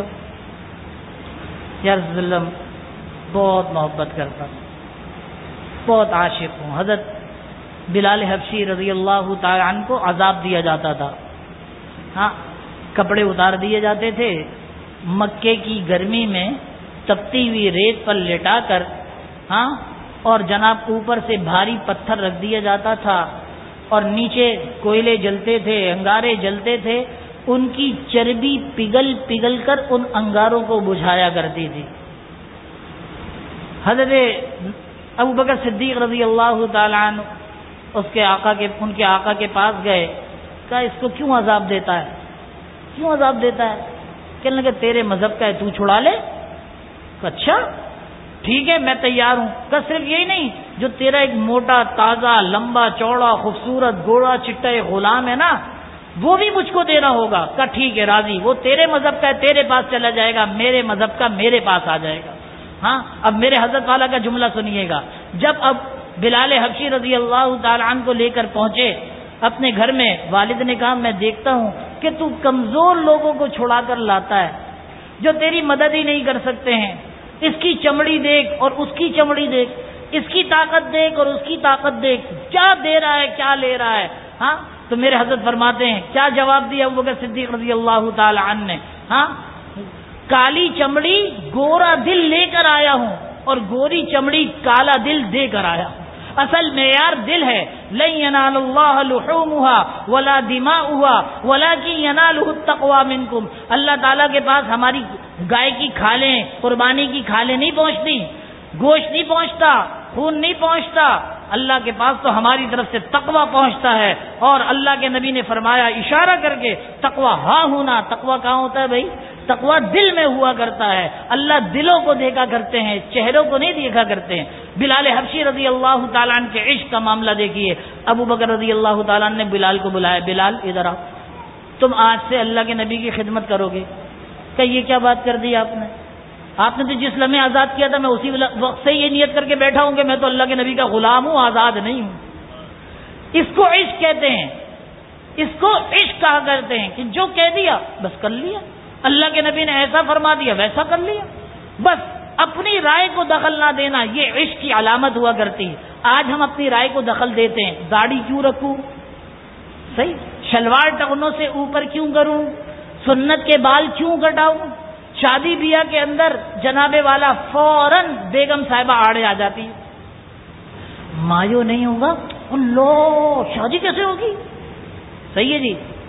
یا رسول اللہ بہت محبت کرتا ہوں، بہت عاشق ہوں. حضرت بلال حبشی رضی اللہ تعالی عنہ کو عذاب دیا جاتا تھا. ہاں، کپڑے اتار دیے جاتے تھے، مکے کی گرمی میں تپتی ہوئی ریت پر لٹا کر، ہاں، اور جناب اوپر سے بھاری پتھر رکھ دیا جاتا تھا اور نیچے کوئلے جلتے تھے، انگارے جلتے تھے. ان کی چربی پگھل پگھل کر ان انگاروں کو بجھایا کرتی تھی. حضرت ابو بکر صدیق رضی اللہ تعالیٰ عنہ ان کے آقا کے پاس گئے. کہا اس کو کیوں عذاب دیتا ہے، کیوں عذاب دیتا ہے؟ کہنے لگے تیرے مذہب کا ہے، تو چھڑا لے. اچھا ٹھیک ہے میں تیار ہوں. کہ صرف یہی نہیں، جو تیرا ایک موٹا تازہ لمبا چوڑا خوبصورت گوڑا چٹا ایک غلام ہے نا، وہ بھی مجھ کو دینا ہوگا. کہ ٹھیک ہے راضی، وہ تیرے مذہب کا ہے تیرے پاس چلا جائے گا، میرے مذہب کا میرے پاس آ جائے گا. ہاں اب میرے حضرت والا کا جملہ سنیے گا. جب اب بلال حبشی رضی اللہ تعالی عنہ کو لے کر پہنچے اپنے گھر میں، والد نے کہا میں دیکھتا ہوں کہ تو کمزور لوگوں کو چھڑا کر لاتا ہے جو تیری مدد ہی نہیں کر سکتے ہیں. اس کی چمڑی دیکھ اور اس کی چمڑی دیکھ، اس کی طاقت دیکھ اور اس کی طاقت دیکھ، کیا دے رہا ہے کیا لے رہا ہے. ہاں تو میرے حضرت فرماتے ہیں کیا جواب دیا ابو بکر صدیق رضی اللہ تعالی عنہ نے؟ ہاں کالی چمڑی گورا دل لے کر آیا ہوں اور گوری چمڑی کالا دل دے کر آیا ہوں. اصل معیار دل ہے. لن ینال اللہ لحومها ولا دماؤها ولکن ینالہ التقوی منکم. اللہ تعالیٰ کے پاس ہماری گائے کی کھالیں، قربانی کی کھالیں نہیں پہنچتی، گوشت نہیں پہنچتا، خون نہیں پہنچتا. اللہ کے پاس تو ہماری طرف سے تقوی پہنچتا ہے. اور اللہ کے نبی نے فرمایا اشارہ کر کے، تقوی ہاں ہونا. تقوی کہاں ہوتا ہے بھائی؟ تقوی دل میں ہوا کرتا ہے. اللہ دلوں کو دیکھا کرتے ہیں، چہروں کو نہیں دیکھا کرتے ہیں. بلال حبشی رضی اللہ تعالیٰ عنہ کے عشق کا معاملہ دیکھیے. ابو بکر رضی اللہ تعالیٰ عنہ نے بلال کو بلایا، بلال ادھر آؤ، تم آج سے اللہ کے نبی کی خدمت کرو گے. کہ یہ کیا بات کر دی آپ نے؟ آپ نے تو جس لمحے آزاد کیا تھا میں اسی وقت سے یہ نیت کر کے بیٹھا ہوں کہ میں تو اللہ کے نبی کا غلام ہوں، آزاد نہیں ہوں. اس کو عشق کہتے ہیں، اس کو عشق کہا کرتے ہیں کہ جو کہہ دیا بس کر لیا. اللہ کے نبی نے ایسا فرما دیا ویسا کر لیا. بس اپنی رائے کو دخل نہ دینا یہ عشق کی علامت ہوا کرتی ہے. آج ہم اپنی رائے کو دخل دیتے ہیں. داڑھی کیوں رکھوں؟ صحیح. شلوار ٹخنوں سے اوپر کیوں کروں؟ سنت کے بال کیوں کٹاؤں؟ شادی بیاہ کے اندر جناب والا فوراً بیگم صاحبہ آڑے آ جاتی، مایو نہیں ہوگا اللہ شادی کیسے ہوگی؟ صحیح ہے جی.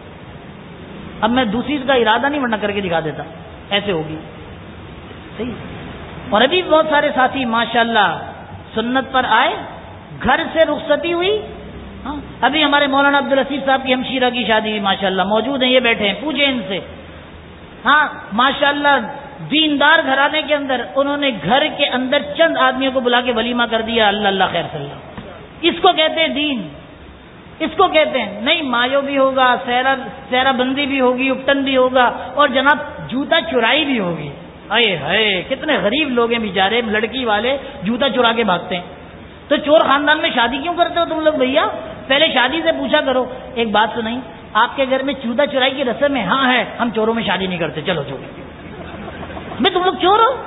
اب میں دوسری کا ارادہ نہیں ورنہ کر کے دکھا دیتا، ایسے ہوگی. صحیح. اور ابھی بہت سارے ساتھی ماشاءاللہ سنت پر آئے، گھر سے رخصتی ہوئی. ہاں ابھی ہمارے مولانا عبدالعزیز صاحب کی ہمشیرہ کی شادی ہوئی، ماشاءاللہ موجود ہیں، یہ بیٹھے ہیں، پوچھیں ان سے. ہاں ماشاءاللہ دیندار گھرانے کے اندر انہوں نے گھر کے اندر چند آدمیوں کو بلا کے ولیمہ کر دیا. اللہ اللہ خیر صلی اللہ. اس کو کہتے ہیں دین، اس کو کہتے ہیں. نہیں مایو بھی ہوگا، سہرا بندی بھی ہوگی، اپٹن بھی ہوگا، اور جناب جوتا چرائی بھی ہوگی. اے ہائے کتنے غریب لوگ ہیں بیچارے، لڑکی والے جوتا چرا کے بھاگتے ہیں. تو چور خاندان میں شادی کیوں کرتے ہو تم لوگ بھیا؟ پہلے شادی سے پوچھا کرو. ایک بات سنائی، آپ کے گھر میں جوتا چرائی کی رسم ہے؟ ہاں ہے. ہم چوروں میں شادی نہیں کرتے. چلو چور میں تم لوگ چور ہو.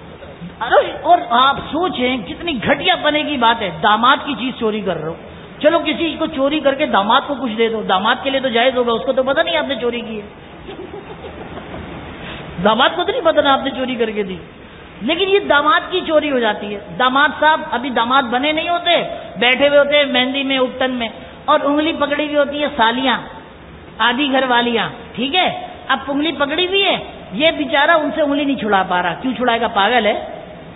اور آپ سوچیں کتنی گھٹیا پنے کی بات ہے، داماد کی چیز چوری کر رہے ہو. چلو کسی کو چوری کر کے داماد کو کچھ دے دو، داماد کے لیے تو جائز ہوگا، اس کو تو پتہ نہیں آپ نے چوری کی ہے. داماد کو تو نہیں پتہ نا آپ نے چوری کر کے دی. لیکن یہ داماد کی چوری ہو جاتی ہے. داماد صاحب ابھی داماد بنے نہیں ہوتے، بیٹھے ہوئے ہوتے ہیں مہندی میں، اپٹن میں، اور انگلی پکڑی ہوئی ہوتی ہے سالیاں، آدھی گھر والیاں. ٹھیک ہے. اب انگلی پکڑی ہوئی ہے, یہ بیچارہ ان سے انگلی نہیں چھڑا پا رہا. کیوں چھڑائے گا؟ پاگل ہے,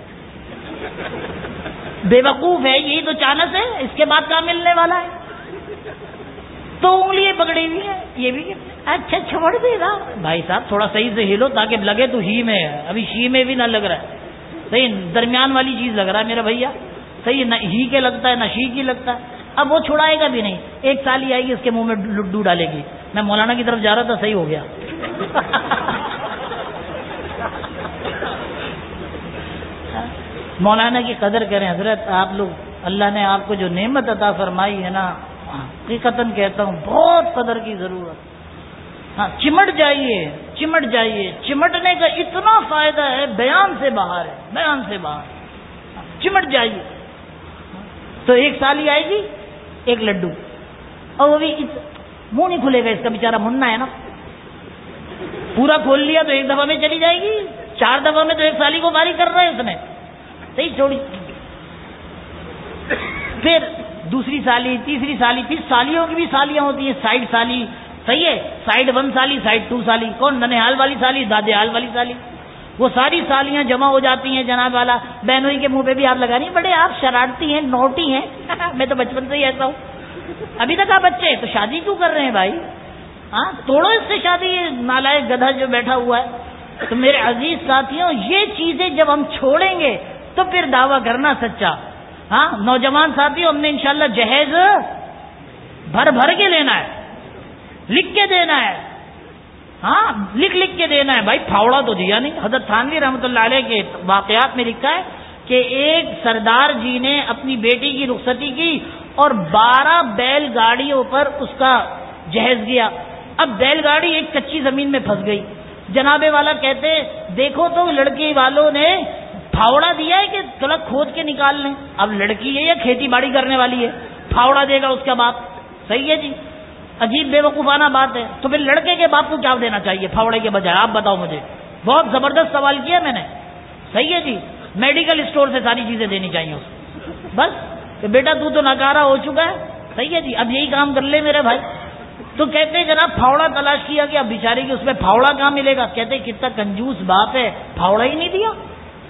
بے وقوف ہے, یہی تو چانس ہے, اس کے بعد کہاں ملنے والا ہے. تو انگلی پکڑی ہوئی ہے, یہ بھی اچھا چھوڑ دے گا. بھائی صاحب تھوڑا صحیح سے ہلو تاکہ لگے تو ہی میں ہے. ابھی شی میں بھی نہ لگ رہا ہے, صحیح درمیان والی چیز لگ رہا ہے میرا بھیا. صحیح نہ ہی کے لگتا ہے نہ شی کی لگتا ہے. اب وہ چھڑائے گا بھی نہیں. ایک سالی آئے گی اس کے منہ میں لڈو ڈالے گی. میں مولانا کی طرف جا رہا تھا, صحیح ہو گیا. مولانا کی قدر کریں حضرت. آپ لوگ, اللہ نے آپ کو جو نعمت عطا فرمائی ہے نا, حقیقتاً کہتا ہوں بہت قدر کی ضرورت. ہاں چمٹ جائیے, چمٹ جائیے. چمٹنے کا اتنا فائدہ ہے بیان سے باہر ہے, بیان سے باہر. چمٹ جائیے. تو ایک سالی آئے گی, ایک لڈو, اور وہ بھی منہ نہیں کھلے گا اس کا, بیچارہ منا ہے نا. پورا کھول لیا تو ایک دفعہ میں چلی جائے گی, 4 دفعہ میں تو ایک سالی کو فارغ کر رہا ہے اس نے. صحیح چھوڑی. پھر دوسری سالی, تیسری سالی. پھر سالیوں کی بھی سالیاں ہوتی ہیں, سائڈ سالی, صحیح ہے, سائڈ 1 سالی, سائڈ 2 سالی. کون؟ ننہال والی سالی, دادیال والی سالی. وہ ساری سالیاں جمع ہو جاتی ہیں. جناب والا بہنوئی کے منہ پہ بھی ہاتھ لگا رہی ہیں, بڑے آپ شرارتی ہیں, نوٹی ہیں. میں تو بچپن سے ہی ایسا ہوں. ابھی تک آپ بچے تو شادی کیوں کر رہے ہیں بھائی؟ ہاں توڑو اس سے شادی, یہ نالائق گدھا جو بیٹھا ہوا ہے. تو میرے عزیز ساتھیوں, یہ چیزیں جب ہم چھوڑیں گے تو پھر دعویٰ کرنا سچا. ہاں نوجوان ساتھیوں, ہم نے انشاءاللہ جہیز بھر بھر کے لینا ہے, لکھ کے دینا ہے. ہاں لکھ کے دینا ہے بھائی. پھاوڑا تو دیا نہیں. حضرت تھانوی رحمۃ اللہ علیہ کے واقعات میں لکھا ہے کہ ایک سردار جی نے اپنی بیٹی کی رخصتی کی اور 12 بیل گاڑیوں پر اس کا جہیز گیا. اب بیل گاڑی ایک کچی زمین میں پھنس گئی. جناب والا کہتے دیکھو تو لڑکی والوں نے پھاوڑا دیا ہے کہ تھوڑا کھود کے نکال لیں. اب لڑکی ہے یا کھیتی باڑی کرنے والی ہے, پھاوڑا دے گا اس کا باپ. صحیح ہے جی, عجیب بے وقوفانہ بات ہے. تو پھر لڑکے کے باپ کو کیا دینا چاہیے پھاوڑے کے بجائے؟ آپ بتاؤ مجھے. بہت زبردست سوال کیا میں نے. صحیح ہے جی, میڈیکل اسٹور سے ساری چیزیں دینی چاہیے اس کو. بس کہ بیٹا تو ناکارہ ہو چکا ہے. صحیح ہے جی, اب یہی کام کر لے میرے بھائی. تو کہتے ہیں جناب پھاوڑا تلاش کیا گیا, بیچاری کی اس میں پھاوڑا کہاں ملے گا. کہتے کتنا کنجوس باپ ہے, پھاوڑا ہی نہیں دیا.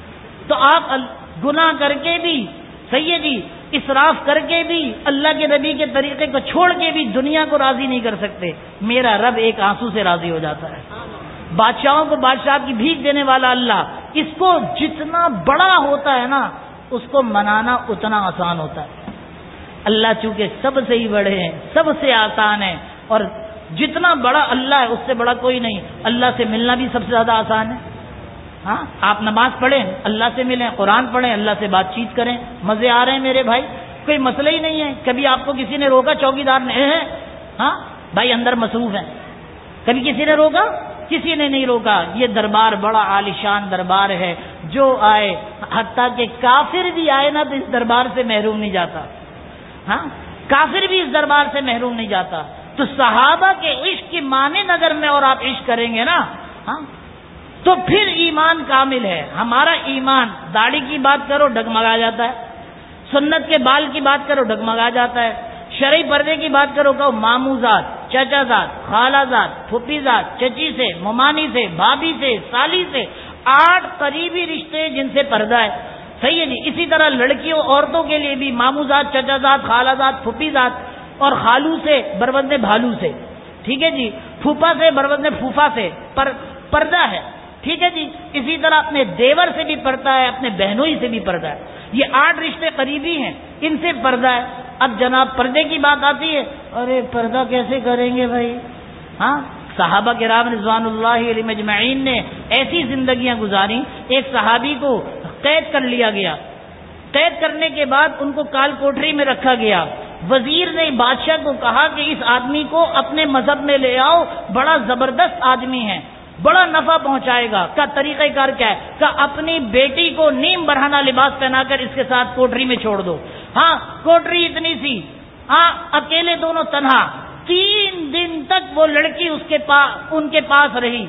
تو آپ گناہ کر کے بھی, صحیح ہے جی, اسراف کر کے بھی, اللہ کے نبی کے طریقے کو چھوڑ کے بھی دنیا کو راضی نہیں کر سکتے. میرا رب ایک آنسو سے راضی ہو جاتا ہے. بادشاہوں کو بادشاہ کی بھیک دینے والا اللہ, اس کو جتنا بڑا ہوتا ہے نا اس کو منانا اتنا آسان ہوتا ہے. اللہ چونکہ سب سے ہی بڑے ہیں, سب سے آسان ہے, اور جتنا بڑا اللہ ہے اس سے بڑا کوئی نہیں. اللہ سے ملنا بھی سب سے زیادہ آسان ہے. ہاں آپ نماز پڑھیں, اللہ سے ملیں, قرآن پڑھیں, اللہ سے بات چیت کریں, مزے آ رہے ہیں میرے بھائی, کوئی مسئلہ ہی نہیں ہے. کبھی آپ کو کسی نے روکا چوکیدار نے؟ ہاں بھائی اندر مصروف ہیں. کبھی کسی نے روکا؟ کسی نے نہیں روکا. یہ دربار بڑا عالیشان دربار ہے, جو آئے, حتیٰ کہ کافر بھی آئے نا تو اس دربار سے محروم نہیں جاتا. ہاں کافر بھی اس دربار سے محروم نہیں جاتا. تو صحابہ کے عشق کی مانند اگر میں اور آپ عشق کریں گے نا, ہاں تو پھر ایمان کامل ہے. ہمارا ایمان, داڑھی کی بات کرو ڈگمگا جاتا ہے, سنت کے بال کی بات کرو ڈگمگا جاتا ہے, شرعی پردے کی بات کرو کہو ماموزاد, چچا زاد, خالہ زاد, پھپھی زاد, چچی سے, ممانی سے, بھابھی سے, سالی سے, 8 قریبی رشتے جن سے پردہ ہے. صحیح ہے جی. اسی طرح لڑکیوں عورتوں کے لیے بھی ماموزاد, چچا زاد, خالہ زاد, پھپھی زاد, اور خالو سے بربند بھالو سے. ٹھیک ہے جی. پھوپھا سے بربند پھوپھا سے پردہ ہے. ٹھیک ہے جی. اسی طرح اپنے دیور سے بھی پردہ ہے, اپنے بہنوئی سے بھی پردہ ہے. یہ 8 رشتے قریبی ہیں, ان سے پردہ ہے. اب جناب پردے کی بات آتی ہے, ارے پردہ کیسے کریں گے بھائی. ہاں صحابہ کرام رضوان اللہ علیہ مجمعین نے ایسی زندگیاں گزاری. ایک صحابی کو قید کر لیا گیا. قید کرنے کے بعد ان کو کال کوٹری میں رکھا گیا. وزیر نے بادشاہ کو کہا کہ اس آدمی کو اپنے مذہب میں لے آؤ, بڑا زبردست آدمی ہے, بڑا نفع پہنچائے گا. کا طریقہ کار کیا ہے؟ کہ اپنی بیٹی کو نیم برہنہ لباس پہنا کر اس کے ساتھ کوٹری میں چھوڑ دو. ہاں کوٹری اتنی سی, ہاں اکیلے دونوں تنہا. 3 دن تک وہ لڑکی ان کے پاس رہی.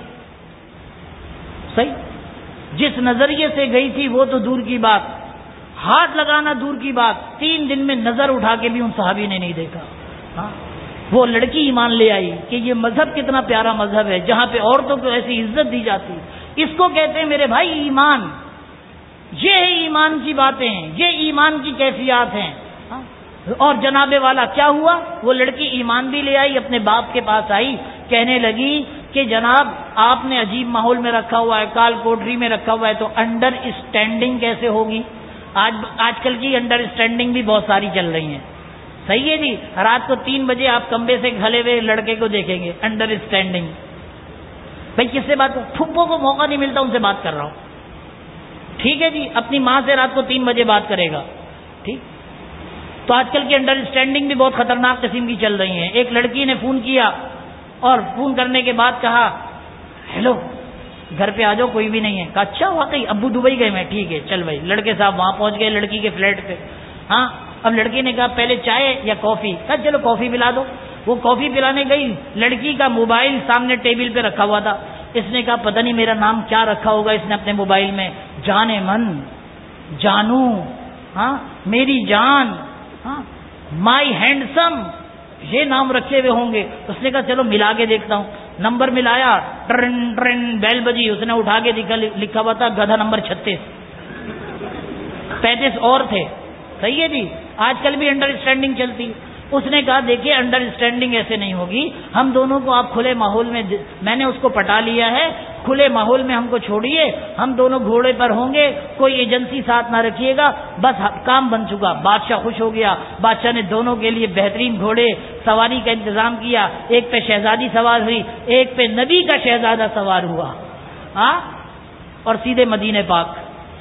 صحیح, جس نظریے سے گئی تھی وہ تو دور کی بات, ہاتھ لگانا دور کی بات, 3 دن میں نظر اٹھا کے بھی ان صحابی نے نہیں دیکھا. ہاں وہ لڑکی ایمان لے آئی کہ یہ مذہب کتنا پیارا مذہب ہے جہاں پہ عورتوں کو ایسی عزت دی جاتی. اس کو کہتے ہیں میرے بھائی ایمان. یہ ہے ایمان کی باتیں ہیں, یہ ایمان کی کیفیات ہیں. اور جناب والا کیا ہوا, وہ لڑکی ایمان بھی لے آئی, اپنے باپ کے پاس آئی, کہنے لگی کہ جناب آپ نے عجیب ماحول میں رکھا ہوا ہے, کال کوٹری میں رکھا ہوا ہے, تو انڈر اسٹینڈنگ کیسے ہوگی؟ آج کل کی انڈر اسٹینڈنگ بھی بہت ساری چل رہی ہیں. صحیح ہے جی, رات کو 3 بجے آپ کمبے سے گھلے ہوئے لڑکے کو دیکھیں گے, انڈر اسٹینڈنگ. بھائی کس سے بات, پھپھو کو موقع نہیں ملتا, ان سے بات کر رہا ہوں. ٹھیک ہے جی, اپنی ماں سے رات کو 3 بجے بات کرے گا. ٹھیک, تو آج کل کی انڈر اسٹینڈنگ بھی بہت خطرناک قسم کی چل رہی ہیں. ایک لڑکی نے فون کیا اور فون کرنے کے بعد کہا ہیلو گھر پہ آ جاؤ, کوئی بھی نہیں ہے. کہا اچھا واقعی ابو دبئی گئے میں, ٹھیک ہے چل بھائی. لڑکے صاحب وہاں پہنچ گئے لڑکی کے فلیٹ پہ. ہاں, اب لڑکی نے کہا پہلے چائے یا کافی؟ کہا چلو کافی پلا دو. وہ کافی پلانے گئی, لڑکی کا موبائل سامنے ٹیبل پہ رکھا ہوا تھا. اس نے کہا پتہ نہیں میرا نام کیا رکھا ہوگا اس نے اپنے موبائل میں, جان من, جانو, ہاں میری جان, ہاں مائی ہینڈسم, یہ نام رکھے ہوئے ہوں گے. اس نے کہا چلو ملا کے دیکھتا ہوں. نمبر ملایا, ٹرن ٹرن بیل بجی. اس نے اٹھا کے لکھا ہوا تھا گدھا نمبر 36. 35 اور تھے. صحیح ہے جی, آج کل بھی انڈر اسٹینڈنگ چلتی. اس نے کہا دیکھیے انڈر اسٹینڈنگ ایسے نہیں ہوگی, ہم دونوں کو آپ کھلے ماحول میں, میں نے اس کو پٹا لیا ہے, کھلے ماحول میں ہم کو چھوڑیے, ہم دونوں گھوڑے پر ہوں گے, کوئی ایجنسی ساتھ نہ رکھیے گا, بس کام بن چکا. بادشاہ خوش ہو گیا. بادشاہ نے دونوں کے لیے بہترین گھوڑے سواری کا انتظام کیا. ایک پہ شہزادی سوار ہوئی, ایک پہ نبی کا شہزادہ سوار ہوا. ہاں, اور سیدھے مدینے پاک,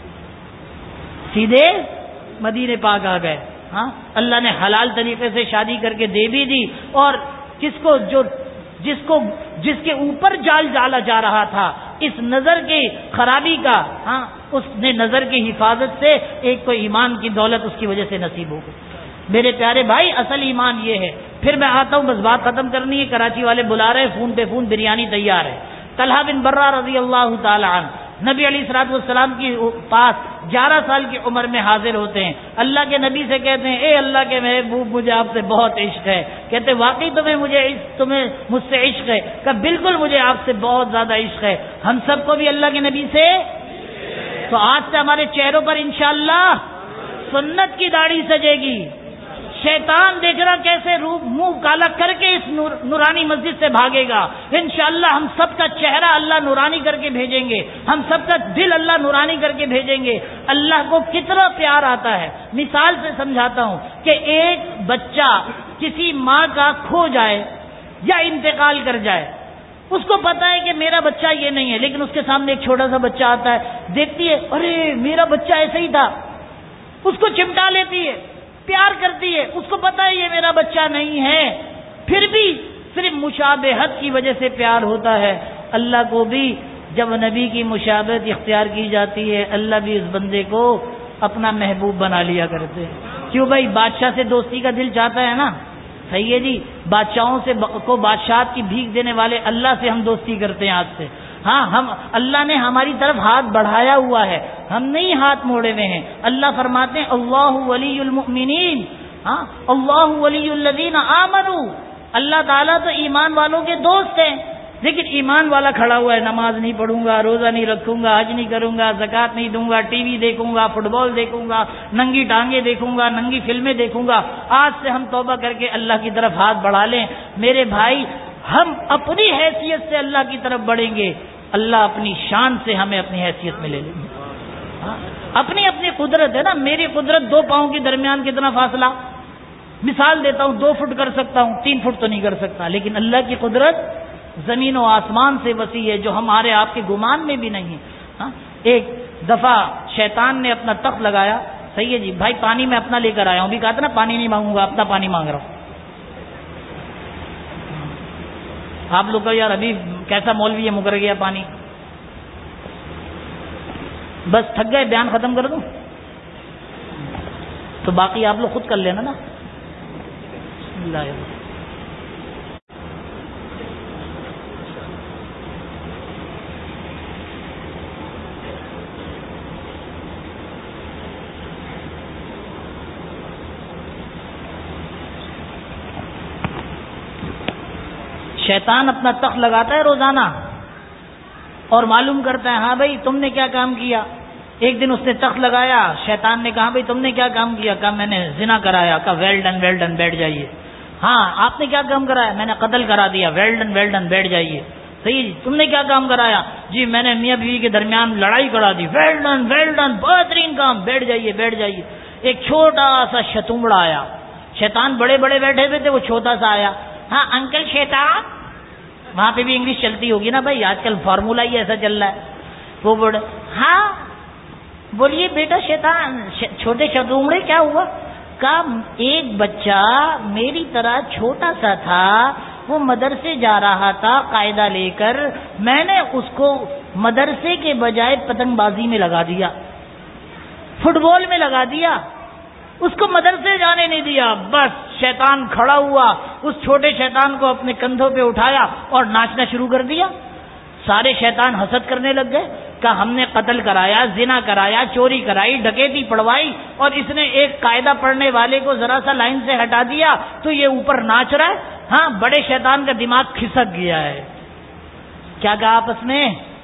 سیدھے مدینے پاک آ گئے. ہاں, اللہ نے حلال طریقے سے شادی کر کے دے بھی دی. اور جس کے اوپر جال ڈالا جا رہا تھا اس نظر کی خرابی کا, ہاں اس نے نظر کی حفاظت سے ایک کو ایمان کی دولت اس کی وجہ سے نصیب ہو گئی. میرے پیارے بھائی اصل ایمان یہ ہے. پھر میں آتا ہوں, بس بات ختم کرنی ہے. کراچی والے بلا رہے, فون پہ فون, بریانی تیار ہے. طلحہ بن برہ رضی اللہ تعالی عنہ نبی علیہ الصلوۃ والسلام کی پاس 11 سال کی عمر میں حاضر ہوتے ہیں. اللہ کے نبی سے کہتے ہیں اے اللہ کے محبوب مجھے آپ سے بہت عشق ہے. کہتے واقعی تمہیں مجھ سے عشق ہے؟ کہ بالکل مجھے آپ سے بہت زیادہ عشق ہے. ہم سب کو بھی اللہ کے نبی سے. تو آج سے ہمارے چہروں پر انشاءاللہ سنت کی داڑھی سجے گی. شیطان دیکھ رہا کیسے منہ کالا کر کے اس نورانی مسجد سے بھاگے گا. انشاءاللہ ہم سب کا چہرہ اللہ نورانی کر کے بھیجیں گے, ہم سب کا دل اللہ نورانی کر کے بھیجیں گے. اللہ کو کتنا پیار آتا ہے. مثال سے سمجھاتا ہوں کہ ایک بچہ کسی ماں کا کھو جائے یا انتقال کر جائے, اس کو پتا ہے کہ میرا بچہ یہ نہیں ہے, لیکن اس کے سامنے ایک چھوٹا سا بچہ آتا ہے, دیکھتی ہے ارے میرا بچہ ایسے ہی تھا, اس کو چمٹا لیتی ہے, پیار کرتی ہے. اس کو پتا ہے یہ میرا بچہ نہیں ہے, پھر بھی صرف مشابہت کی وجہ سے پیار ہوتا ہے. اللہ کو بھی جب نبی کی مشابہت اختیار کی جاتی ہے, اللہ بھی اس بندے کو اپنا محبوب بنا لیا کرتے ہیں. کیوں بھائی, بادشاہ سے دوستی کا دل چاہتا ہے نا. صحیح ہے جی, بادشاہوں سے کو بادشاہت کی بھیک دینے والے اللہ سے ہم دوستی کرتے ہیں آج سے. ہاں, اللہ نے ہماری طرف ہاتھ بڑھایا ہوا ہے, ہم نہیں ہاتھ موڑے ہوئے ہیں. اللہ فرماتے ہیں اللہ ولی المؤمنین, ہاں اللہ ولی الذین آمنوا. اللہ تعالیٰ تو ایمان والوں کے دوست ہیں. لیکن ایمان والا کھڑا ہوا ہے, نماز نہیں پڑھوں گا, روزہ نہیں رکھوں گا, حج نہیں کروں گا, زکوٰۃ نہیں دوں گا, ٹی وی دیکھوں گا, فٹ بال دیکھوں گا, ننگی ٹانگیں دیکھوں گا, ننگی فلمیں دیکھوں گا. آج سے ہم توبہ کر کے اللہ کی طرف ہاتھ بڑھا لیں. میرے بھائی, ہم اپنی حیثیت سے اللہ کی طرف بڑھیں گے, اللہ اپنی شان سے ہمیں اپنی حیثیت میں لے لیں گے. اپنی اپنی قدرت ہے نا. میری قدرت 2 پاؤں کے درمیان کتنا فاصلہ, مثال دیتا ہوں, 2 فٹ کر سکتا ہوں, 3 فٹ تو نہیں کر سکتا. لیکن اللہ کی قدرت زمین و آسمان سے وسیع ہے, جو ہمارے آپ کے گمان میں بھی نہیں ہے. ایک دفعہ شیطان نے اپنا تخت لگایا. صحیح ہے جی, بھائی پانی میں اپنا لے کر آیا ہوں. بھی کہا تھا نا پانی نہیں مانگوں گا, اپنا پانی مانگ رہا ہوں. آپ لوگ کا یار ابھی کیسا مولوی ہے, مکر گیا پانی. بس تھک گئے, بیان ختم کر دوں تو باقی آپ لوگ خود کر لینا نا. بسم اللہ الرحمن الرحیم. شیطان اپنا تخت لگاتا ہے روزانہ اور معلوم کرتا ہے ہاں بھائی تم نے کیا کام کیا. ایک دن اس نے تخت لگایا, شیطان نے کہا بھائی تم نے کیا کام کیا, کہا میں نے زنا کرایا, کہا ویل ڈن بیٹھ جائیے. ہاں آپ نے کیا کام کرایا, میں نے قتل کرا دیا, ویل ڈن بیٹھ جائیے. صحیح جی, تم نے کیا کام کرایا, جی میں نے میاں بیوی کے درمیان لڑائی کرا دی, ویل ڈن بہترین کام, بیٹھ جائیے. ایک چھوٹا سا شتومڑا آیا, شیطان بڑے بڑے بیٹھے ہوئے تھے, وہ چھوٹا سا آیا, ہاں انکل شیطان, وہاں پہ بھی انگلش چلتی ہوگی نا بھائی, آج کل فارمولا ہی ایسا چل رہا ہے. وہ بڑے ہاں بولیے بیٹا شیطان, چھوٹے شتومڑے کیا ہوا, کہا ایک بچہ میری طرح چھوٹا سا تھا, وہ مدرسے جا رہا تھا قاعدہ لے کر, میں نے اس کو مدرسے کے بجائے پتنگ بازی میں لگا دیا, فٹ بال میں لگا دیا, اس کو مدرسے جانے نہیں دیا. بس شیطان کھڑا ہوا, اس چھوٹے شیطان کو اپنے کندھوں پہ اٹھایا اور ناچنا شروع کر دیا. سارے شیطان حسد کرنے لگ گئے, کہ ہم نے قتل کرایا, زنا کرایا, چوری کرائی, ڈکیتی پڑوائی, اور اس نے ایک قاعدہ پڑھنے والے کو ذرا سا لائن سے ہٹا دیا تو یہ اوپر ناچ رہا ہے. ہاں بڑے شیطان کا دماغ کھسک گیا ہے. کیا کہا آپس میں,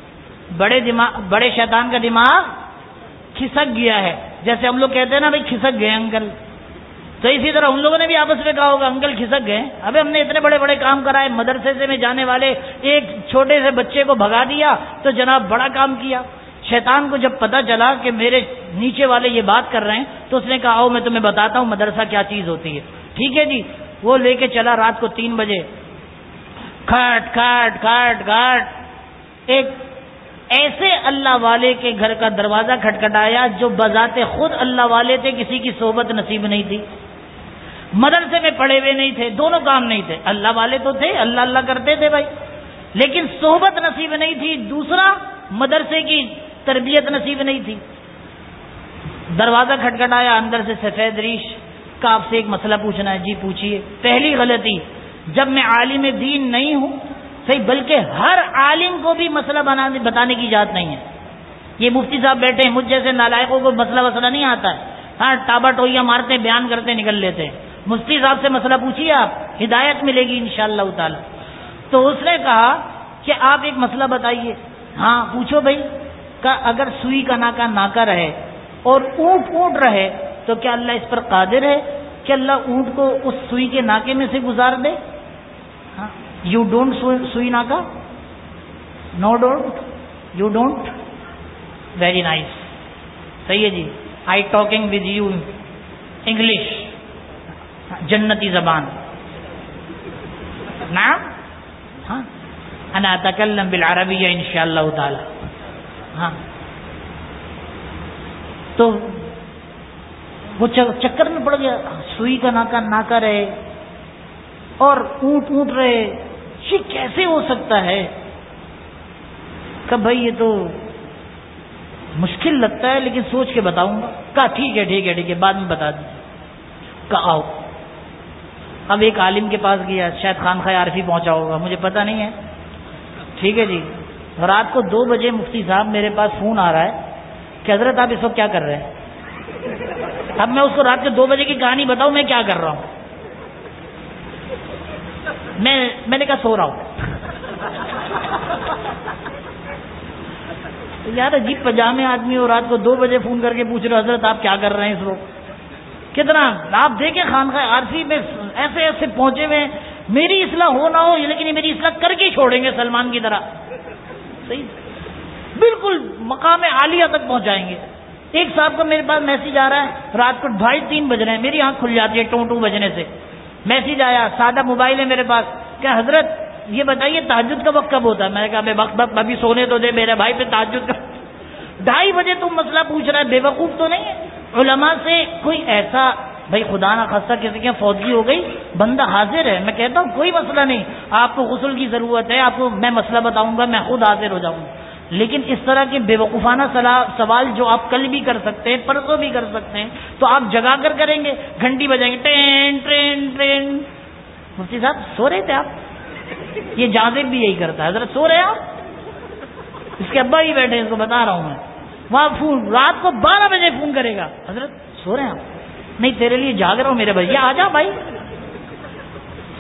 بڑے شیطان کا دماغ کھسک گیا ہے. جیسے ہم لوگ کہتے ہیں نا بھائی کھسک گئے انکل, تو اسی طرح ان لوگوں نے بھی آپس میں کہا ہوگا انکل کھسک گئے. ابھی ہم نے اتنے بڑے بڑے کام کرائے, مدرسے سے میں جانے والے ایک چھوٹے سے بچے کو بھگا دیا, تو جناب بڑا کام کیا. شیطان کو جب پتا چلا کہ میرے نیچے والے یہ بات کر رہے ہیں, تو اس نے کہا آؤ میں تمہیں بتاتا ہوں مدرسہ کیا چیز ہوتی ہے. ٹھیک ہے جی, وہ لے کے چلا رات کو 3 بجے, کھٹ کھٹ کھٹ کھٹ, ایک ایسے اللہ والے کے گھر کا دروازہ کھٹکھٹایا جو بذات خود اللہ والے تھے, کسی کی صحبت نصیب نہیں تھی, مدرسے میں پڑھے ہوئے نہیں تھے, دونوں کام نہیں تھے. اللہ والے تو تھے, اللہ اللہ کرتے تھے بھائی, لیکن صحبت نصیب نہیں تھی. دوسرا مدرسے کی تربیت نصیب نہیں تھی. دروازہ کھٹکھٹایا, اندر سے سفید ریش, کا آپ سے ایک مسئلہ پوچھنا ہے. جی پوچھیے. پہلی غلطی, جب میں عالم دین نہیں ہوں صحیح, بلکہ ہر عالم کو بھی مسئلہ بتانے کی اجازت نہیں ہے. یہ مفتی صاحب بیٹھے ہیں, مجھ جیسے نالائقوں کو مسئلہ نہیں آتا ہے, ہاں ٹابا ٹوئیاں مارتے, بیان کرتے, نکل لیتے ہیں. مفتی صاحب سے مسئلہ پوچھیے, آپ ہدایت ملے گی انشاءاللہ تعالی. تو اس نے کہا کہ آپ ایک مسئلہ بتائیے. ہاں پوچھو بھائی. کہ اگر سوئی کا ناکا ناکا رہے اور اونٹ رہے تو کیا اللہ اس پر قادر ہے کہ اللہ اونٹ کو اس سوئی کے ناکے میں سے گزار دے؟ یو ڈونٹ سوئی ناکا, no don't, you don't, very nice, صحیح ہے جی. I talking with you English, جنتی زبان. نعم, ہاں انا اتکلم بالعربیہ انشاءاللہ تعالی. ہاں تو وہ چکر میں پڑ گیا, سوئی کا ناکا رہے اور اونٹ رہے, یہ کیسے ہو سکتا ہے؟ کہ بھائی یہ تو مشکل لگتا ہے لیکن سوچ کے بتاؤں گا. کہا ٹھیک ہے بعد میں بتا دیجیے. کہا آؤ. اب ایک عالم کے پاس گیا, شاید خانقاہ عارفی پہنچا ہوگا, مجھے پتہ نہیں ہے. ٹھیک ہے جی. رات کو 2 بجے مفتی صاحب میرے پاس فون آ رہا ہے کہ حضرت آپ اس وقت کیا کر رہے ہیں؟ اب میں اس کو رات کے 2 بجے کی کہانی بتاؤں میں کیا کر رہا ہوں. میں نے کہا سو رہا ہوں. یار عجیب پجامے آدمی اور رات کو 2 بجے فون کر کے پوچھ رہے حضرت آپ کیا کر رہے ہیں اس وقت. کتنا آپ دیکھیں خانقاہ عارفی میں ایسے پہنچے ہوئے, میری اصلاح ہو نہ ہو لیکن یہ میری اصلاح کر کے چھوڑیں گے سلمان کی طرح. صحیح, بالکل مقام عالیہ تک پہنچائیں گے. ایک صاحب کا میرے پاس میسج آ رہا ہے, رات کو 2:30-3 بج رہے ہیں, میری آنکھ کھل جاتی ہے ٹوں بجنے سے. میسج آیا, سادہ موبائل ہے میرے پاس, کہ حضرت یہ بتائیے تہجد کا وقت کب ہوتا ہے؟ میں نے کہا وقت ابھی سونے تو دے میرے بھائی, پہ تہجد کا 2:30 بجے تم مسئلہ پوچھ رہا ہے, بے وقوف تو نہیں ہے؟ علماء سے کوئی ایسا, بھائی خدا نہ خاصہ کسی کی فوتگی ہو گئی, بندہ حاضر ہے, میں کہتا ہوں کوئی مسئلہ نہیں, آپ کو غسل کی ضرورت ہے, آپ کو میں مسئلہ بتاؤں گا, میں خود حاضر ہو جاؤں گا. لیکن اس طرح کے بے وقوفانہ سوال جو آپ کل بھی کر سکتے ہیں, پرسوں بھی کر سکتے ہیں, تو آپ جگا کر کریں گے, گھنٹی بجائیں گے, ٹرین ٹرین ٹرین. مفتی صاحب سو رہے تھے آپ؟ یہ جاذب بھی یہی کرتا ہے, حضرت سو رہے آپ؟ اس کے ابا ہی بیٹھے, اس کو بتا رہا ہوں میں. وہاں فون رات کو 12 بجے فون کرے گا, حضرت سو رہے ہیں آپ؟ نہیں تیرے لیے جاگ رہا ہوں میرے بھیا, آ جا بھائی.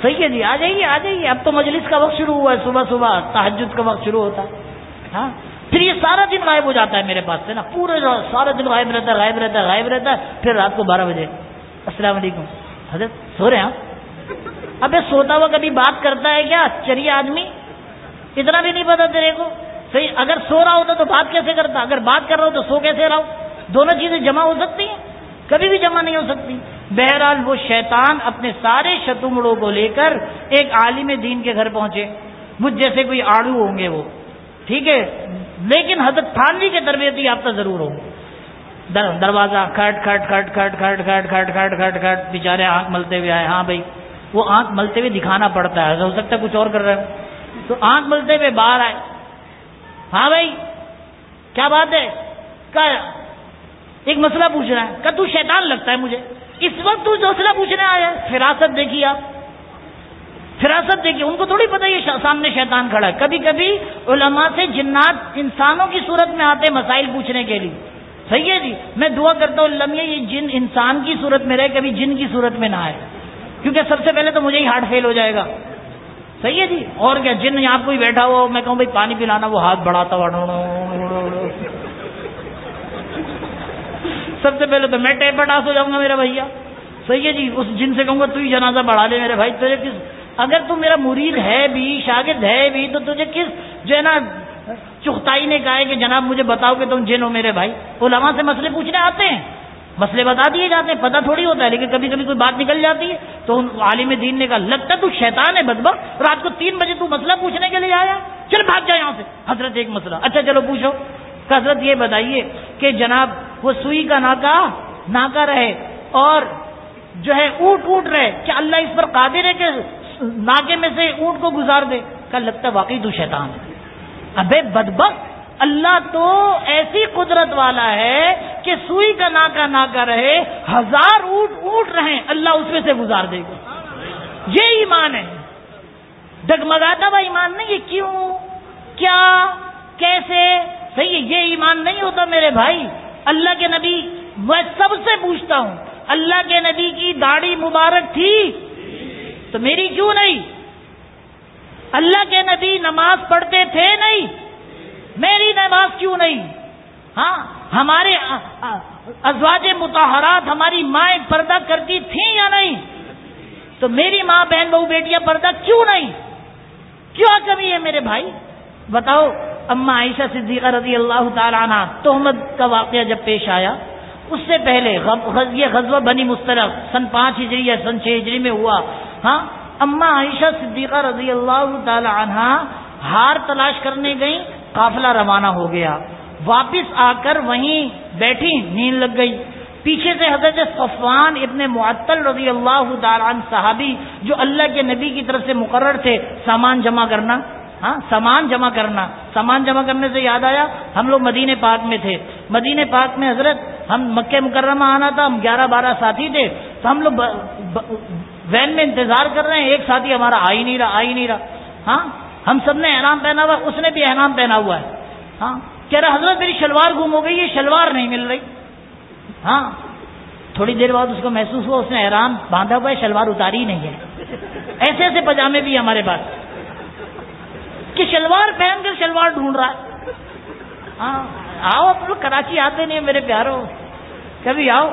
صحیح ہے جی، آ جائیے آ جائیے، اب تو مجلس کا وقت شروع ہوا ہے، صبح صبح تہجد کا وقت شروع ہوتا ہے. ہاں پھر یہ سارا دن غائب ہو جاتا ہے میرے پاس سے نا، پورے سارا دن غائب رہتا ہے غائب رہتا ہے غائب رہتا ہے. پھر رات کو 12 بجے السلام علیکم حضرت سو رہے ہیں؟ ابے سوتا ہوا کبھی بات کرتا ہے کیا چریہ آدمی؟ اتنا بھی نہیں پتا تیرے کو؟ صحیح، اگر سو رہا ہوتا تو بات کیسے کرتا؟ اگر بات کر رہا ہو تو سو کیسے رہا ہو؟ دونوں چیزیں جمع ہو سکتی ہیں؟ کبھی بھی جمع نہیں ہو سکتی. بہرحال وہ شیطان اپنے سارے شتمڑوں کو لے کر ایک عالم دین کے گھر پہنچے. مجھ جیسے کوئی آڑو ہوں گے وہ، ٹھیک ہے، لیکن حضرت تھانوی کے تربیتی یافتہ ضرور ہوں. دروازہ کھٹ کھٹ کھٹ کھٹ کھٹ کھٹ کھٹ کھٹ کھٹ کھٹ، بیچارے آنکھ ملتے ہوئے آئے. ہاں بھائی، وہ آنکھ ملتے ہوئے دکھانا پڑتا ہے، ہو سکتا ہے کچھ اور کر رہے ہو، تو آنکھ ملتے ہوئے باہر آئے. ہاں بھائی کیا بات ہے؟ ایک مسئلہ پوچھ رہا ہے. کہ تو شیطان لگتا ہے مجھے اس وقت، تو مسئلہ پوچھنے آیا ہے. فراست دیکھیے آپ، فراست دیکھیے. ان کو تھوڑی پتہ یہ سامنے شیطان کھڑا ہے. کبھی کبھی علماء سے جنات انسانوں کی صورت میں آتے مسائل پوچھنے کے لیے. صحیح ہے جی، میں دعا کرتا ہوں اللہ میاں یہ جن انسان کی صورت میں رہے، کبھی جن کی صورت میں نہ آئے، کیونکہ سب سے پہلے تو مجھے ہی ہارٹ فیل ہو جائے گا. صحیح ہے جی. اور کیا، جن یہاں کوئی بیٹھا ہو، میں کہوں بھائی پانی پلانا، وہ ہاتھ بڑھاتا ہوا، سب سے پہلے تو میں ٹیپ پٹاس ہو جاؤں گا میرا بھیا. صحیح ہے جی. اس جن سے کہوں گا تو ہی جنازہ بڑھا لے میرے بھائی. تجھے کس، اگر تو میرا مرید ہے بھی، شاگرد ہے بھی، تو تجھے کس جو ہے نا چختائی نے کہا ہے کہ جناب مجھے بتاؤ کہ تم جن ہو میرے بھائی. علماء سے مسئلے پوچھنے آتے ہیں، مسئلے بتا دیے جاتے ہیں، پتہ تھوڑی ہوتا ہے، لیکن کبھی کبھی کوئی بات نکل جاتی ہے. تو عالم دین نے کہا لگتا تو شیطان ہے بدبخت، رات کو 3 بجے تو مسئلہ پوچھنے کے لیے آیا، چل بھاگ جا یہاں سے. حضرت ایک مسئلہ، اچھا چلو پوچھو. کہ حضرت یہ بتائیے کہ جناب وہ سوئی کا ناکا رہے اور جو ہے اونٹ رہے، کیا اللہ اس پر قادر ہے کہ ناکے میں سے اونٹ کو گزار دے؟ کہ لگتا واقعی تو شیطان ہے. ابے بدبخت، اللہ تو ایسی قدرت والا ہے کہ سوئی کا ناکا رہے، 1000 اونٹ رہیں، اللہ اس میں سے گزار دے گا. یہ ایمان ہے، ڈگمگاتا ہوا ایمان نہیں. یہ کیوں، کیا، کیسے؟ صحیح ہے، یہ ایمان نہیں ہوتا میرے بھائی. اللہ کے نبی، میں سب سے پوچھتا ہوں، اللہ کے نبی کی داڑھی مبارک تھی تو میری کیوں نہیں؟ اللہ کے نبی نماز پڑھتے تھے نہیں، میری نماز کیوں نہیں؟ ہاں، ہمارے ازواج مطہرات، ہماری مائیں پردہ کرتی تھیں یا نہیں؟ تو میری ماں، بہن، بہو، بیٹیاں پردہ کیوں نہیں؟ کیوں کمی ہے میرے بھائی؟ بتاؤ. اما عائشہ صدیقہ رضی اللہ تعالی عنہ، تہمت کا واقعہ جب پیش آیا، اس سے پہلے یہ غزوہ بنی مستلق سن 5 ہجری یا سن 6 ہجری میں ہوا. ہاں، اما عائشہ صدیقہ رضی اللہ تعالی عنہ ہار تلاش کرنے گئی، قافلہ روانہ ہو گیا، واپس آ کر وہیں بیٹھی، نیند لگ گئی. پیچھے سے حضرت صفوان ابن معطل رضی اللہ تعالی عنہ صحابی، جو اللہ کے نبی کی طرف سے مقرر تھے سامان جمع کرنا، سامان جمع کرنے سے یاد آیا، ہم لوگ مدینہ پاک میں تھے. مدینہ پاک میں حضرت ہم مکہ مکرمہ آنا تھا، ہم 11-12 ساتھی تھے، تو ہم لوگ وین میں انتظار کر رہے ہیں. ایک ساتھی ہمارا آ ہی نہیں رہا. ہاں، ہم سب نے احرام پہنا ہوا، اس نے بھی احرام پہنا ہوا ہے. ہاں، کہہ رہا حضرت میری شلوار گم ہو گئی، یہ شلوار نہیں مل رہی. ہاں، تھوڑی دیر بعد اس کو محسوس ہوا اس نے احرام باندھا ہوا ہے، شلوار اتاری ہی نہیں ہے. ایسے پاجامے بھی ہمارے پاس کہ شلوار پہن کر شلوار ڈھونڈ رہا ہے. ہاں، آؤ آپ لوگ کراچی آتے نہیں میرے پیاروں، کبھی آؤ،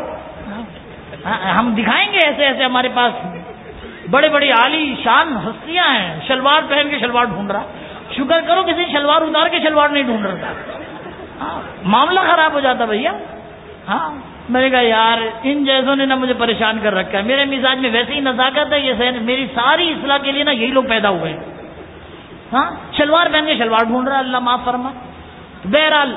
ہم دکھائیں گے. ایسے ہمارے پاس بڑے بڑے عالی شان ہستیاں ہیں، شلوار پہن کے شلوار ڈھونڈ رہا. شکر کرو کسی شلوار اتار کے شلوار نہیں ڈھونڈ رہا. معاملہ خراب ہو جاتا بھیا. ہاں، میں نے کہا یار ان جیسوں نے نا مجھے پریشان کر رکھا ہے. میرے مزاج میں ویسے ہی نزاکت ہے، یہ میری ساری اصلاح کے لیے نا یہی لوگ پیدا ہوئے ہیں. ہاں، شلوار پہن کے شلوار ڈھونڈ رہا، اللہ معاف فرما. بہرحال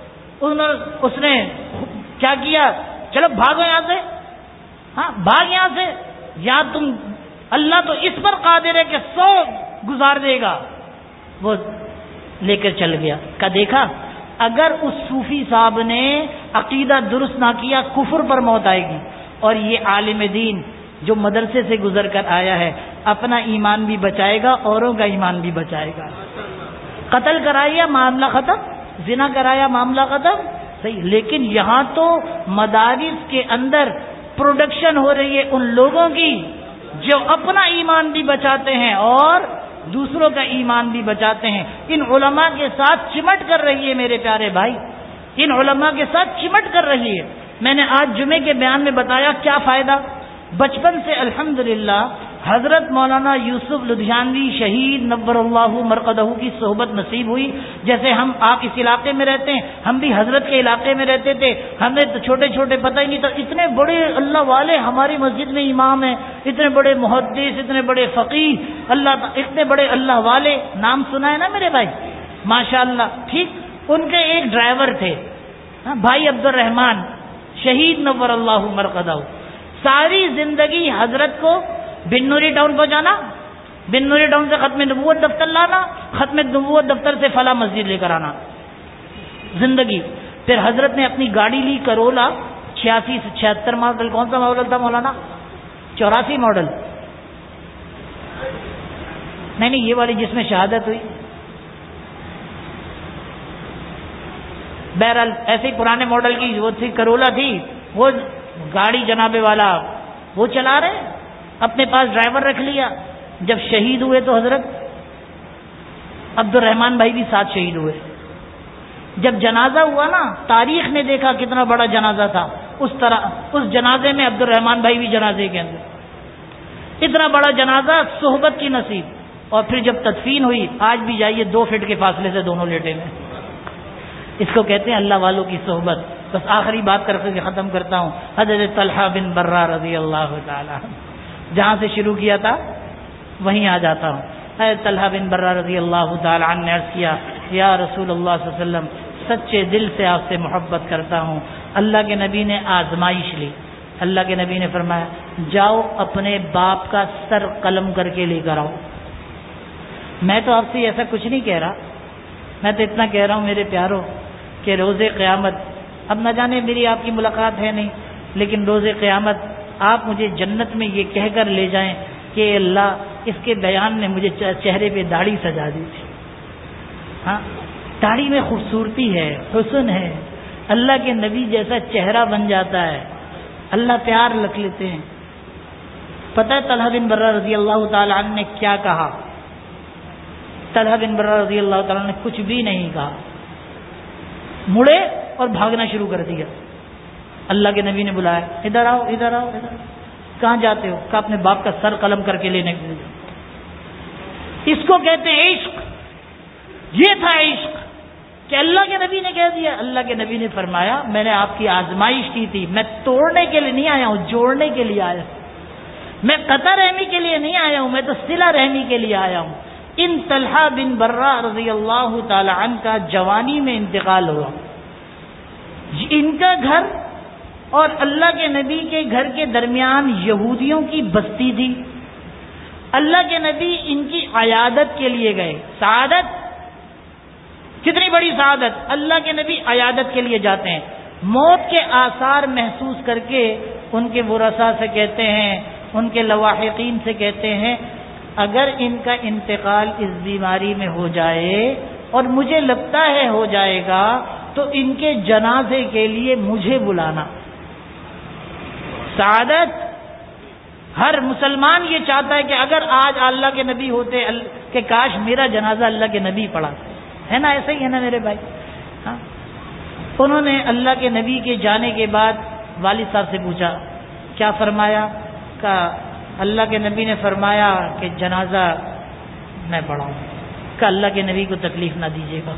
اس نے کیا کیا، چلو بھاگو یہاں سے. ہاں، بھاگ یہاں سے، یا تم، اللہ تو اس پر قادر ہے کہ 100 گزار دے گا. وہ لے کر چل گیا. کا دیکھا اگر اس صوفی صاحب نے عقیدہ درست نہ کیا، کفر پر موت آئے گی. اور یہ عالم دین جو مدرسے سے گزر کر آیا ہے، اپنا ایمان بھی بچائے گا، اوروں کا ایمان بھی بچائے گا. قتل کرایا معاملہ ختم، زنا کرایا معاملہ ختم. صحیح، لیکن یہاں تو مدارس کے اندر پروڈکشن ہو رہی ہے ان لوگوں کی جو اپنا ایمان بھی بچاتے ہیں اور دوسروں کا ایمان بھی بچاتے ہیں. ان علماء کے ساتھ چمٹ کر رہی ہے میرے پیارے بھائی, ان علماء کے ساتھ چمٹ کر رہی ہے. میں نے آج جمعے کے بیان میں بتایا کیا فائدہ. بچپن سے الحمدللہ حضرت مولانا یوسف لدھیانوی شہید نور اللہ مرقدہ کی صحبت نصیب ہوئی. جیسے آپ اس علاقے میں رہتے ہیں, ہم بھی حضرت کے علاقے میں رہتے تھے. ہمیں تو چھوٹے چھوٹے پتہ ہی نہیں تھا, اتنے بڑے اللہ والے ہماری مسجد میں امام ہیں, اتنے بڑے محدث, اتنے بڑے فقیہ, اتنے بڑے اللہ والے. نام سنا ہے نا میرے بھائی, ماشاءاللہ. ٹھیک, ان کے ایک ڈرائیور تھے بھائی عبد الرحمان شہید نور اللہ مرقدہ. ساری زندگی حضرت کو بن نوری ٹاؤن پہنچانا, بن نوری ٹاؤن سے ختم نبوت دفتر لانا, ختم نبوت دفتر سے فلاں مسجد لے کر آنا, زندگی. پھر حضرت نے اپنی گاڑی لی کرولا 86 سے 76 ماڈل. کون سا ماڈل تھا مولانا؟ 84 ماڈل. نہیں یہ والی جس میں شہادت ہوئی. بہرحال ایسے ہی پرانے ماڈل کی وہ تھی, کرولا تھی. وہ گاڑی جناب والا وہ چلا رہے, اپنے پاس ڈرائیور رکھ لیا. جب شہید ہوئے تو حضرت عبد الرحمان بھائی بھی ساتھ شہید ہوئے. جب جنازہ ہوا نا, تاریخ نے دیکھا کتنا بڑا جنازہ تھا. اس جنازے میں عبد الرحمان بھائی بھی جنازے کے اندر. اتنا بڑا جنازہ, صحبت کی نصیب. اور پھر جب تدفین ہوئی, آج بھی جائیے 2 فٹ کے فاصلے سے دونوں لیٹے میں. اس کو کہتے ہیں اللہ والوں کی صحبت. بس آخری بات کر کے ختم کرتا ہوں. حضرت طلحہ بن برہ رضی اللہ تعالی, جہاں سے شروع کیا تھا وہیں آ جاتا ہوں. حضرت طلحہ بن برہ رضی اللہ تعالی عنہ نے عرض کیا, یا رسول اللہ صلی اللہ علیہ وسلم, سچے دل سے آپ سے محبت کرتا ہوں. اللہ کے نبی نے آزمائش لی. اللہ کے نبی نے فرمایا, جاؤ اپنے باپ کا سر قلم کر کے لے کر آؤ. میں تو آپ سے ایسا کچھ نہیں کہہ رہا, میں تو اتنا کہہ رہا ہوں میرے پیاروں کہ روز قیامت, اب نہ جانے میری آپ کی ملاقات ہے نہیں, لیکن روز قیامت آپ مجھے جنت میں یہ کہہ کر لے جائیں کہ اللہ اس کے بیان نے مجھے چہرے پہ داڑھی سجا دی تھی. ہاں, داڑھی میں خوبصورتی ہے, حسن ہے, اللہ کے نبی جیسا چہرہ بن جاتا ہے, اللہ پیار رکھ لیتے ہیں. پتہ ہے طلحہ بن برہ رضی اللہ تعالی عنہ نے کیا کہا؟ طلحہ بن برہ رضی اللہ تعالی عنہ نے کچھ بھی نہیں کہا, مڑے اور بھاگنا شروع کر دیا. اللہ کے نبی نے بلایا, ادھر آؤ ادھر آؤ ادھر. کہاں جاتے ہو؟ کہ اپنے باپ کا سر قلم کر کے لینے کے لیے. اس کو کہتے ہیں عشق. یہ تھا عشق کہ اللہ کے نبی نے کہہ دیا. اللہ کے نبی نے فرمایا, میں نے آپ کی آزمائش کی تھی, میں توڑنے کے لیے نہیں آیا ہوں, جوڑنے کے لیے آیا ہوں. میں قطع رحمی کے لیے نہیں آیا ہوں, میں تو صلہ رحمی کے لیے آیا ہوں. ان طلحہ بن برہ رضی اللہ تعالی عنہ کا جوانی میں انتقال ہوا. ان کا گھر اور اللہ کے نبی کے گھر کے درمیان یہودیوں کی بستی تھی. اللہ کے نبی ان کی عیادت کے لیے گئے. سعادت, کتنی بڑی سعادت. اللہ کے نبی عیادت کے لیے جاتے ہیں, موت کے آثار محسوس کر کے ان کے ورثاء سے کہتے ہیں, ان کے لواحقین سے کہتے ہیں, اگر ان کا انتقال اس بیماری میں ہو جائے اور مجھے لگتا ہے ہو جائے گا تو ان کے جنازے کے لیے مجھے بلانا. سعادت. ہر مسلمان یہ چاہتا ہے کہ اگر آج اللہ کے نبی ہوتے کہ کاش میرا جنازہ اللہ کے نبی پڑھا, ہے نا؟ ایسا ہی ہے نا میرے بھائی. ہاں, انہوں نے اللہ کے نبی کے جانے کے بعد والد صاحب سے پوچھا, کیا فرمایا؟ کہ اللہ کے نبی نے فرمایا کہ جنازہ میں پڑھاؤں. کہ اللہ کے نبی کو تکلیف نہ دیجیے گا.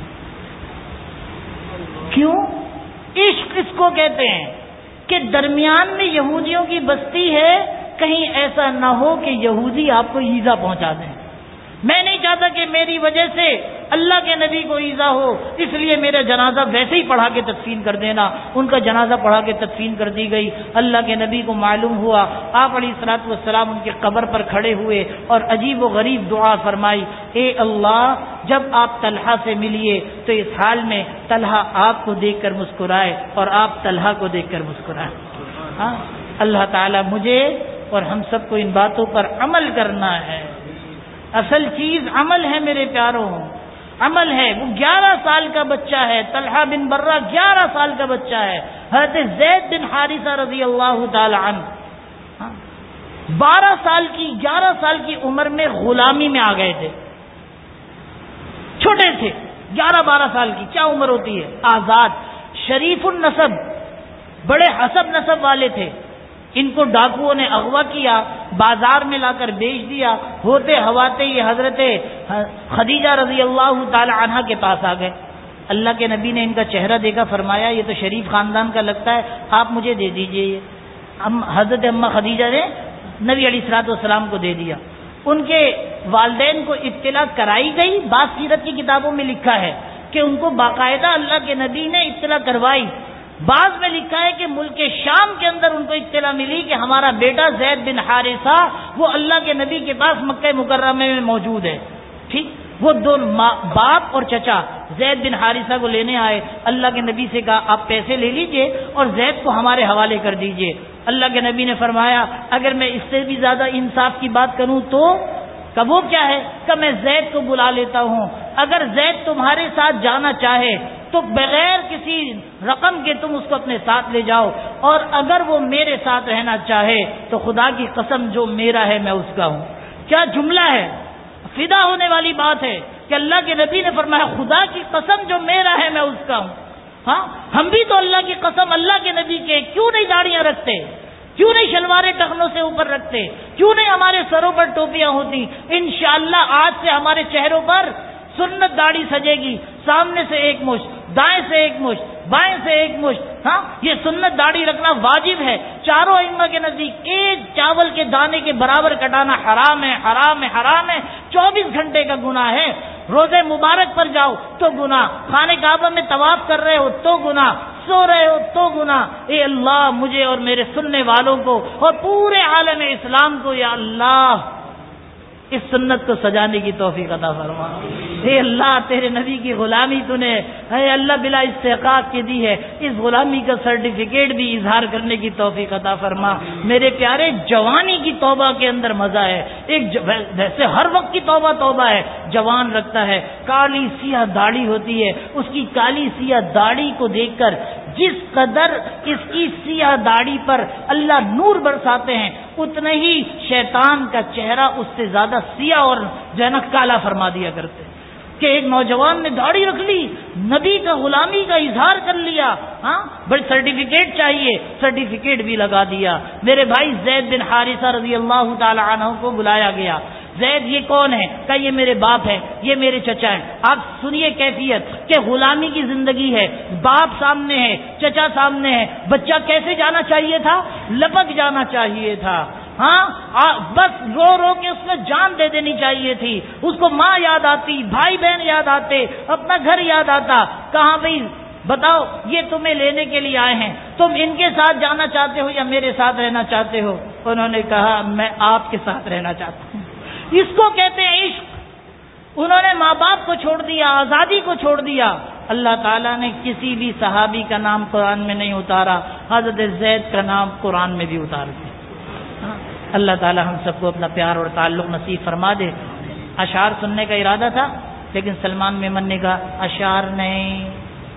کیوں؟ عشق اس کو کہتے ہیں کہ درمیان میں یہودیوں کی بستی ہے, کہیں ایسا نہ ہو کہ یہودی آپ کو ایذا پہنچا دیں. میں نہیں چاہتا کہ میری وجہ سے اللہ کے نبی کو ایذا ہو, اس لیے میرا جنازہ ویسے ہی پڑھا کے تدفین کر دینا. ان کا جنازہ پڑھا کے تدفین کر دی گئی. اللہ کے نبی کو معلوم ہوا, آپ علیہ الصلوۃ والسلام ان کے قبر پر کھڑے ہوئے اور عجیب و غریب دعا فرمائی, اے اللہ جب آپ طلحہ سے ملیے تو اس حال میں طلحہ آپ کو دیکھ کر مسکرائے اور آپ طلحہ کو دیکھ کر مسکرائے. ہاں, اللہ تعالیٰ مجھے اور ہم سب کو ان باتوں پر عمل کرنا ہے. اصل چیز عمل ہے میرے پیاروں, عمل ہے. وہ 11 سال کا بچہ ہے, طلحہ بن برہ 11 سال کا بچہ ہے. حضرت زید بن حارثہ رضی اللہ تعالی عنہ 12 سال کی 11 سال کی عمر میں غلامی میں آ گئے تھے، چھوٹے تھے، 11-12 سال کی کیا عمر ہوتی ہے، آزاد، شریف النسب، بڑے حسب نسب والے تھے. ان کو ڈاکوؤں نے اغوا کیا، بازار میں لا کر بیچ دیا. ہوتے ہواتے یہ حضرت خدیجہ رضی اللہ تعالی عنہا کے پاس آ گئے. اللہ کے نبی نے ان کا چہرہ دیکھا، فرمایا یہ تو شریف خاندان کا لگتا ہے، آپ مجھے دے دیجئے. حضرت اماں خدیجہ نے نبی علیہ الصلوۃ والسلام کو دے دیا. ان کے والدین کو اطلاع کرائی گئی. بعض سیرت کی کتابوں میں لکھا ہے کہ ان کو باقاعدہ اللہ کے نبی نے اطلاع کروائی. بعض میں لکھا ہے کہ ملک شام کے اندر ان کو اطلاع ملی کہ ہمارا بیٹا زید بن حارثہ وہ اللہ کے نبی کے پاس مکہ مکرمہ میں موجود ہے. ٹھیک، وہ دونوں باپ اور چچا زید بن حارثہ کو لینے آئے. اللہ کے نبی سے کہا آپ پیسے لے لیجئے اور زید کو ہمارے حوالے کر دیجئے. اللہ کے نبی نے فرمایا اگر میں اس سے بھی زیادہ انصاف کی بات کروں تو کہ وہ کیا ہے کہ میں زید کو بلا لیتا ہوں. اگر زید تمہارے ساتھ جانا چاہے تو بغیر کسی رقم کے تم اس کو اپنے ساتھ لے جاؤ، اور اگر وہ میرے ساتھ رہنا چاہے تو خدا کی قسم جو میرا ہے میں اس کا ہوں. کیا جملہ ہے، فدا ہونے والی بات ہے کہ اللہ کے نبی نے فرمایا خدا کی قسم جو میرا ہے میں اس کا ہوں. ہاں، ہم بھی تو اللہ کی قسم اللہ کے نبی کے کیوں نہیں داڑیاں رکھتے، کیوں نہیں شلواریں ٹخنوں سے اوپر رکھتے، کیوں نہیں ہمارے سروں پر ٹوپیاں ہوتی. انشاءاللہ آج سے ہمارے چہروں پر سنت داڑھی سجے گی، سامنے سے ایک مشت، دائیں سے ایک مشت، بائیں سے ایک مشت. ہاں، یہ سنت داڑھی رکھنا واجب ہے. چاروں ائمہ کے نزدیک ایک چاول کے دانے کے برابر کٹانا حرام ہے، حرام ہے، حرام ہے. 24 گھنٹے کا گناہ ہے. روزے مبارک پر جاؤ تو گناہ، خانہ کعبہ میں طواف کر رہے ہو تو گناہ، سو رہے ہو تو گناہ. اے اللہ مجھے اور میرے سننے والوں کو اور پورے عالم اسلام کو یا اللہ اس سنت کو سجانے کی توفیق عطا فرما. اے اللہ تیرے نبی کی غلامی تو نے اے اللہ بلا استحقاق کی دی ہے، اس غلامی کا سرٹیفکیٹ بھی اظہار کرنے کی توفیق عطا فرما. میرے پیارے جوانی کی توبہ کے اندر مزہ ہے. ویسے ہر وقت کی توبہ توبہ ہے. جوان رکھتا ہے، کالی سیاہ داڑھی ہوتی ہے، اس کی کالی سیاہ داڑھی کو دیکھ کر جس قدر اس کی سیاہ داڑھی پر اللہ نور برساتے ہیں اتنا ہی شیطان کا چہرہ اس سے زیادہ سیاہ اور جنک کالا فرما دیا کرتے. کہ ایک نوجوان نے داڑھی رکھ لی، نبی کا غلامی کا اظہار کر لیا، ہاں بڑی سرٹیفکیٹ چاہیے، سرٹیفکیٹ بھی لگا دیا. میرے بھائی زید بن حارثہ رضی اللہ تعالی عنہ کو بلایا گیا. زید یہ کون ہے؟ کہ یہ میرے باپ ہے، یہ میرے چچا ہیں. آپ سنیے کیفیت کہ غلامی کی زندگی ہے، باپ سامنے ہے، چچا سامنے ہے. بچہ کیسے جانا چاہیے تھا؟ لپک جانا چاہیے تھا. ہاں بس رو رو کے اس میں جان دے دینی چاہیے تھی. اس کو ماں یاد آتی، بھائی بہن یاد آتے، اپنا گھر یاد آتا. کہاں بھائی بتاؤ یہ تمہیں لینے کے لیے آئے ہیں، تم ان کے ساتھ جانا چاہتے ہو یا میرے ساتھ رہنا چاہتے ہو؟ انہوں نے کہا میں آپ کے ساتھ رہنا چاہتا ہوں. اس کو کہتے ہیں عشق. انہوں نے ماں باپ کو چھوڑ دیا، آزادی کو چھوڑ دیا. اللہ تعالیٰ نے کسی بھی صحابی کا نام قرآن میں نہیں اتارا، حضرت زید کا نام قرآن میں بھی اتار دیا. اللہ تعالیٰ ہم سب کو اپنا پیار اور تعلق نصیب فرما دے. اشعار سننے کا ارادہ تھا لیکن سلمان میمن نے کہا اشعار نہیں.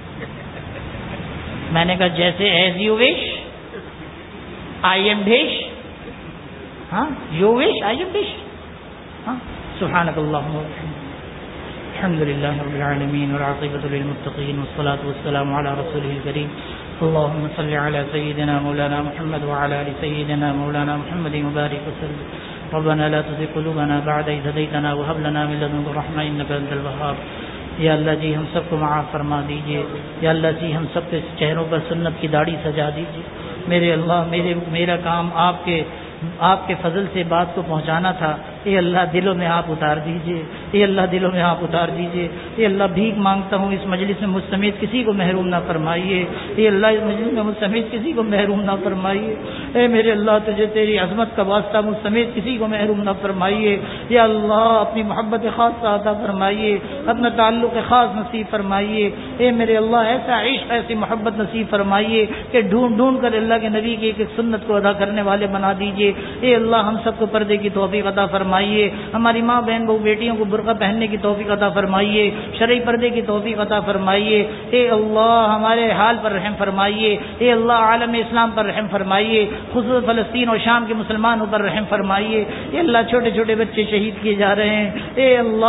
میں نے کہا جیسے as you wish I am dish. ہاں you wish I am dish. سبحانک اللہم الحمد للہ رب العالمین والعاقبۃ للمتقین والصلاة والسلام علی رسولہ الکریم. اللهم صل على سيدنا مولانا محمد وعلى آل سيدنا مولانا محمد وبارك وسلم. ربنا لا تزغ قلوبنا بعد إذ هديتنا وهب لنا من لدنك رحمة إنك أنت الوهاب. یا اللہ جی ہم سب کو معاف فرما دیجئے. یا اللہ جی ہم سب کے چہروں پر سنت کی داڑھی سجا دیجئے. میرے اللہ میرا کام آپ کے فضل سے بات کو پہنچانا تھا. اے اللہ دلوں میں آپ اتار دیجئے. اے اللہ دلوں میں آپ اتار دیجئے. اے اللہ بھیک مانگتا ہوں اس مجلس میں مجھ سمیت کسی کو محروم نہ فرمائیے. اے اللہ اس مجلس میں مجھ سمیت کسی کو محروم نہ فرمائیے. اے میرے اللہ تجھے تیری عظمت کا واسطہ مجھ سمیت کسی کو محروم نہ فرمائیے. یا اللہ اپنی محبت خاص عطا فرمائیے، اپنا تعلق خاص نصیب فرمائیے. اے میرے اللہ ایسا عشق ایسی محبت نصیب فرمائیے کہ ڈھونڈ ڈھونڈ کر اللہ کے نبی کی ایک ایک سنت کو ادا کرنے والے بنا دیجیے۔ اے اللہ ہم سب کو پردے کی توفیق عطا فرمائیے، ہماری ماں بہن بہو بیٹیوں کو برقع پہننے کی توفیق عطا فرمائیے، شرعی پردے کی توفیق عطا فرمائیے۔ اے اللہ ہمارے حال پر رحم فرمائیے، اے اللہ عالم اسلام پر رحم فرمائیے، خصوص فلسطین اور شام کے مسلمانوں پر رحم فرمائیے۔ اے اللہ چھوٹے چھوٹے بچے شہید کیے جا رہے ہیں، اے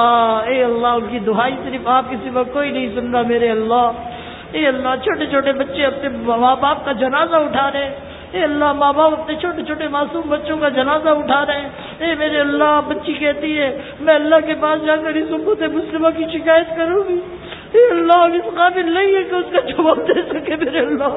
اللہ ان کی دعائی صرف آپ کے سوا کوئی نہیں سن رہا میرے اللہ۔ اے اللہ چھوٹے چھوٹے بچے اپنے ماں باپ کا جنازہ اٹھا رہے ہیں، اے اللہ ماں باپ اپنے چھوٹے چھوٹے معصوم بچوں کا جنازہ اٹھا رہے ہیں۔ اے میرے اللہ بچی کہتی ہے میں اللہ کے پاس جا کر اس امت مسلمہ کی شکایت کروں گی، اے اللہ اس قابل نہیں ہے کہ اس کا جواب دے سکے میرے اللہ،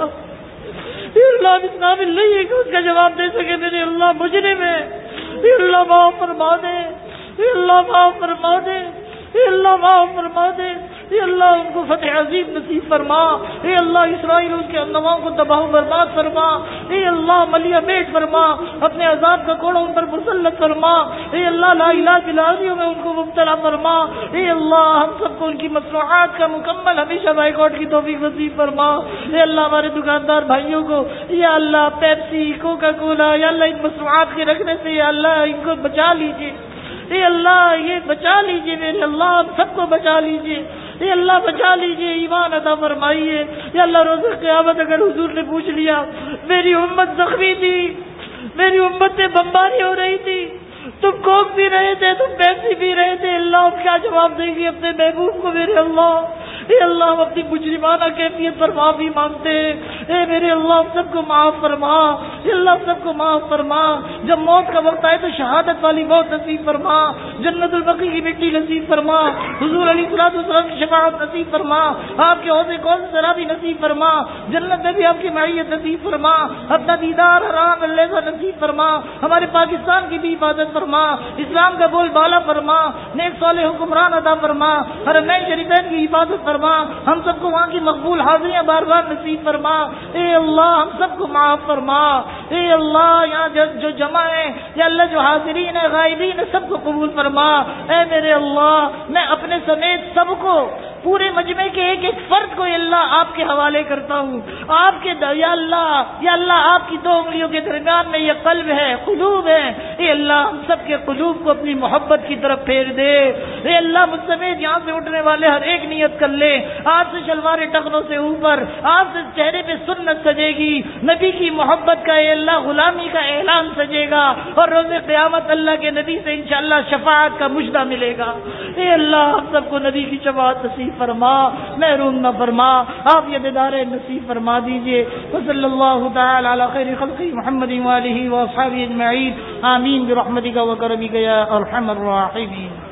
اے اللہ اس قابل نہیں ہے کہ اس کا جواب دے سکے میرے اللہ، مجرم ہے، اے اللہ معاف فرما دے، اے اللہ معاف فرما دے، اے اللہ معاف فرما دے، اے اللہ ان کو فتح عظیم نصیب فرما، اے اللہ اسرائیل ان کے انواؤں کو تباہ و برباد فرما، اے اللہ ملیہ میٹ فرما، اپنے عذاب کا کوڑا ان پر مسلط فرما، اے اللہ لا علاج علاجیوں میں ان کو مبتلا فرما، اے اللہ ہم سب کو ان کی مصنوعات کا مکمل ہمیشہ بائیکاٹ کی توفیق نصیب فرما، اے اللہ ہمارے دکاندار بھائیوں کو یا اللہ پیپسی کوکا کولا یا اللہ ان مصنوعات کے رکھنے سے یا اللہ ان کو بچا لیجیے، اے اللہ یہ بچا لیجیے میرے اللہ ہم سب کو بچا لیجیے، اے اللہ بچا لیجیے، ایمان عطا فرمائیے، یا اللہ روز قیامت اگر حضور نے پوچھ لیا میری امت زخمی تھی، میری امت سے بمباری ہو رہی تھی، تم کوک پی رہے تھے، تم پیپسی پی رہے تھے، اللہ ہم کیا جواب دیں گے اپنے محبوب کو میرے اللہ؟ اے اللہ ہم اپنی مجرمانہ کیفیت پر معافی مانگتے ہیں، اے میرے اللہ ہم سب کو معاف فرما، اے اللہ سب کو معاف فرما، جب موت کا وقت آئے تو شہادت والی موت نصیب فرما، جنت البقیع کی مٹی نصیب فرما، حضور علیہ الصلوۃ والسلام کی شفاعت نصیب فرما، آپ کے حوض کون سرابی نصیب فرما، جنت میں بھی آپ کی معیت نصیب فرما، اپنا دیدار حرام اللہ کا نصیب فرما، ہمارے پاکستان کی بھی حفاظت فرما، اسلام کا بول بالا فرما، نیک صالح حکمران عطا فرما، حرمین شریفین کی حفاظت فرما، ہم سب کو وہاں کی مقبول حاضریاں بار بار نصیب فرما، اے اللہ ہم سب کو معاف فرما، اے اللہ یہاں جو جمع ہے یا اللہ جو حاضرین ہے غائبین ہے سب کو قبول فرما، اے میرے اللہ میں اپنے سمیت سب کو پورے مجمع کے ایک ایک فرد کو اللہ آپ کے حوالے کرتا ہوں، آپ کے یا اللہ آپ کی دو انگلیوں کے درمیان میں یہ قلب ہے قلوب ہے، اے اللہ ہم سب کے قلوب کو اپنی محبت کی طرف پھیر دے، اے اللہ مجھ سمیت یہاں سے اٹھنے والے ہر ایک نیت کر لے آپ سے شلوار ٹخنوں سے اوپر، آپ سے چہرے پہ سنت سجے گی، نبی کی محبت کا اے اللہ غلامی کا اعلان سجے گا، اور روز قیامت اللہ کے نبی سے انشاءاللہ شفاعت کا مژدہ ملے گا، اے اللہ ہم سب کو نبی کی شفاعت نصیب فرما، محروم نہ فرما، آپ یہ دیدار نصیب فرما دیجئے، وصلی اللہ تعالی علی خیر خلقہ محمد وآلہ واصحابہ اجمعین، آمین برحمتک وکرمک یا ارحم الراحمین۔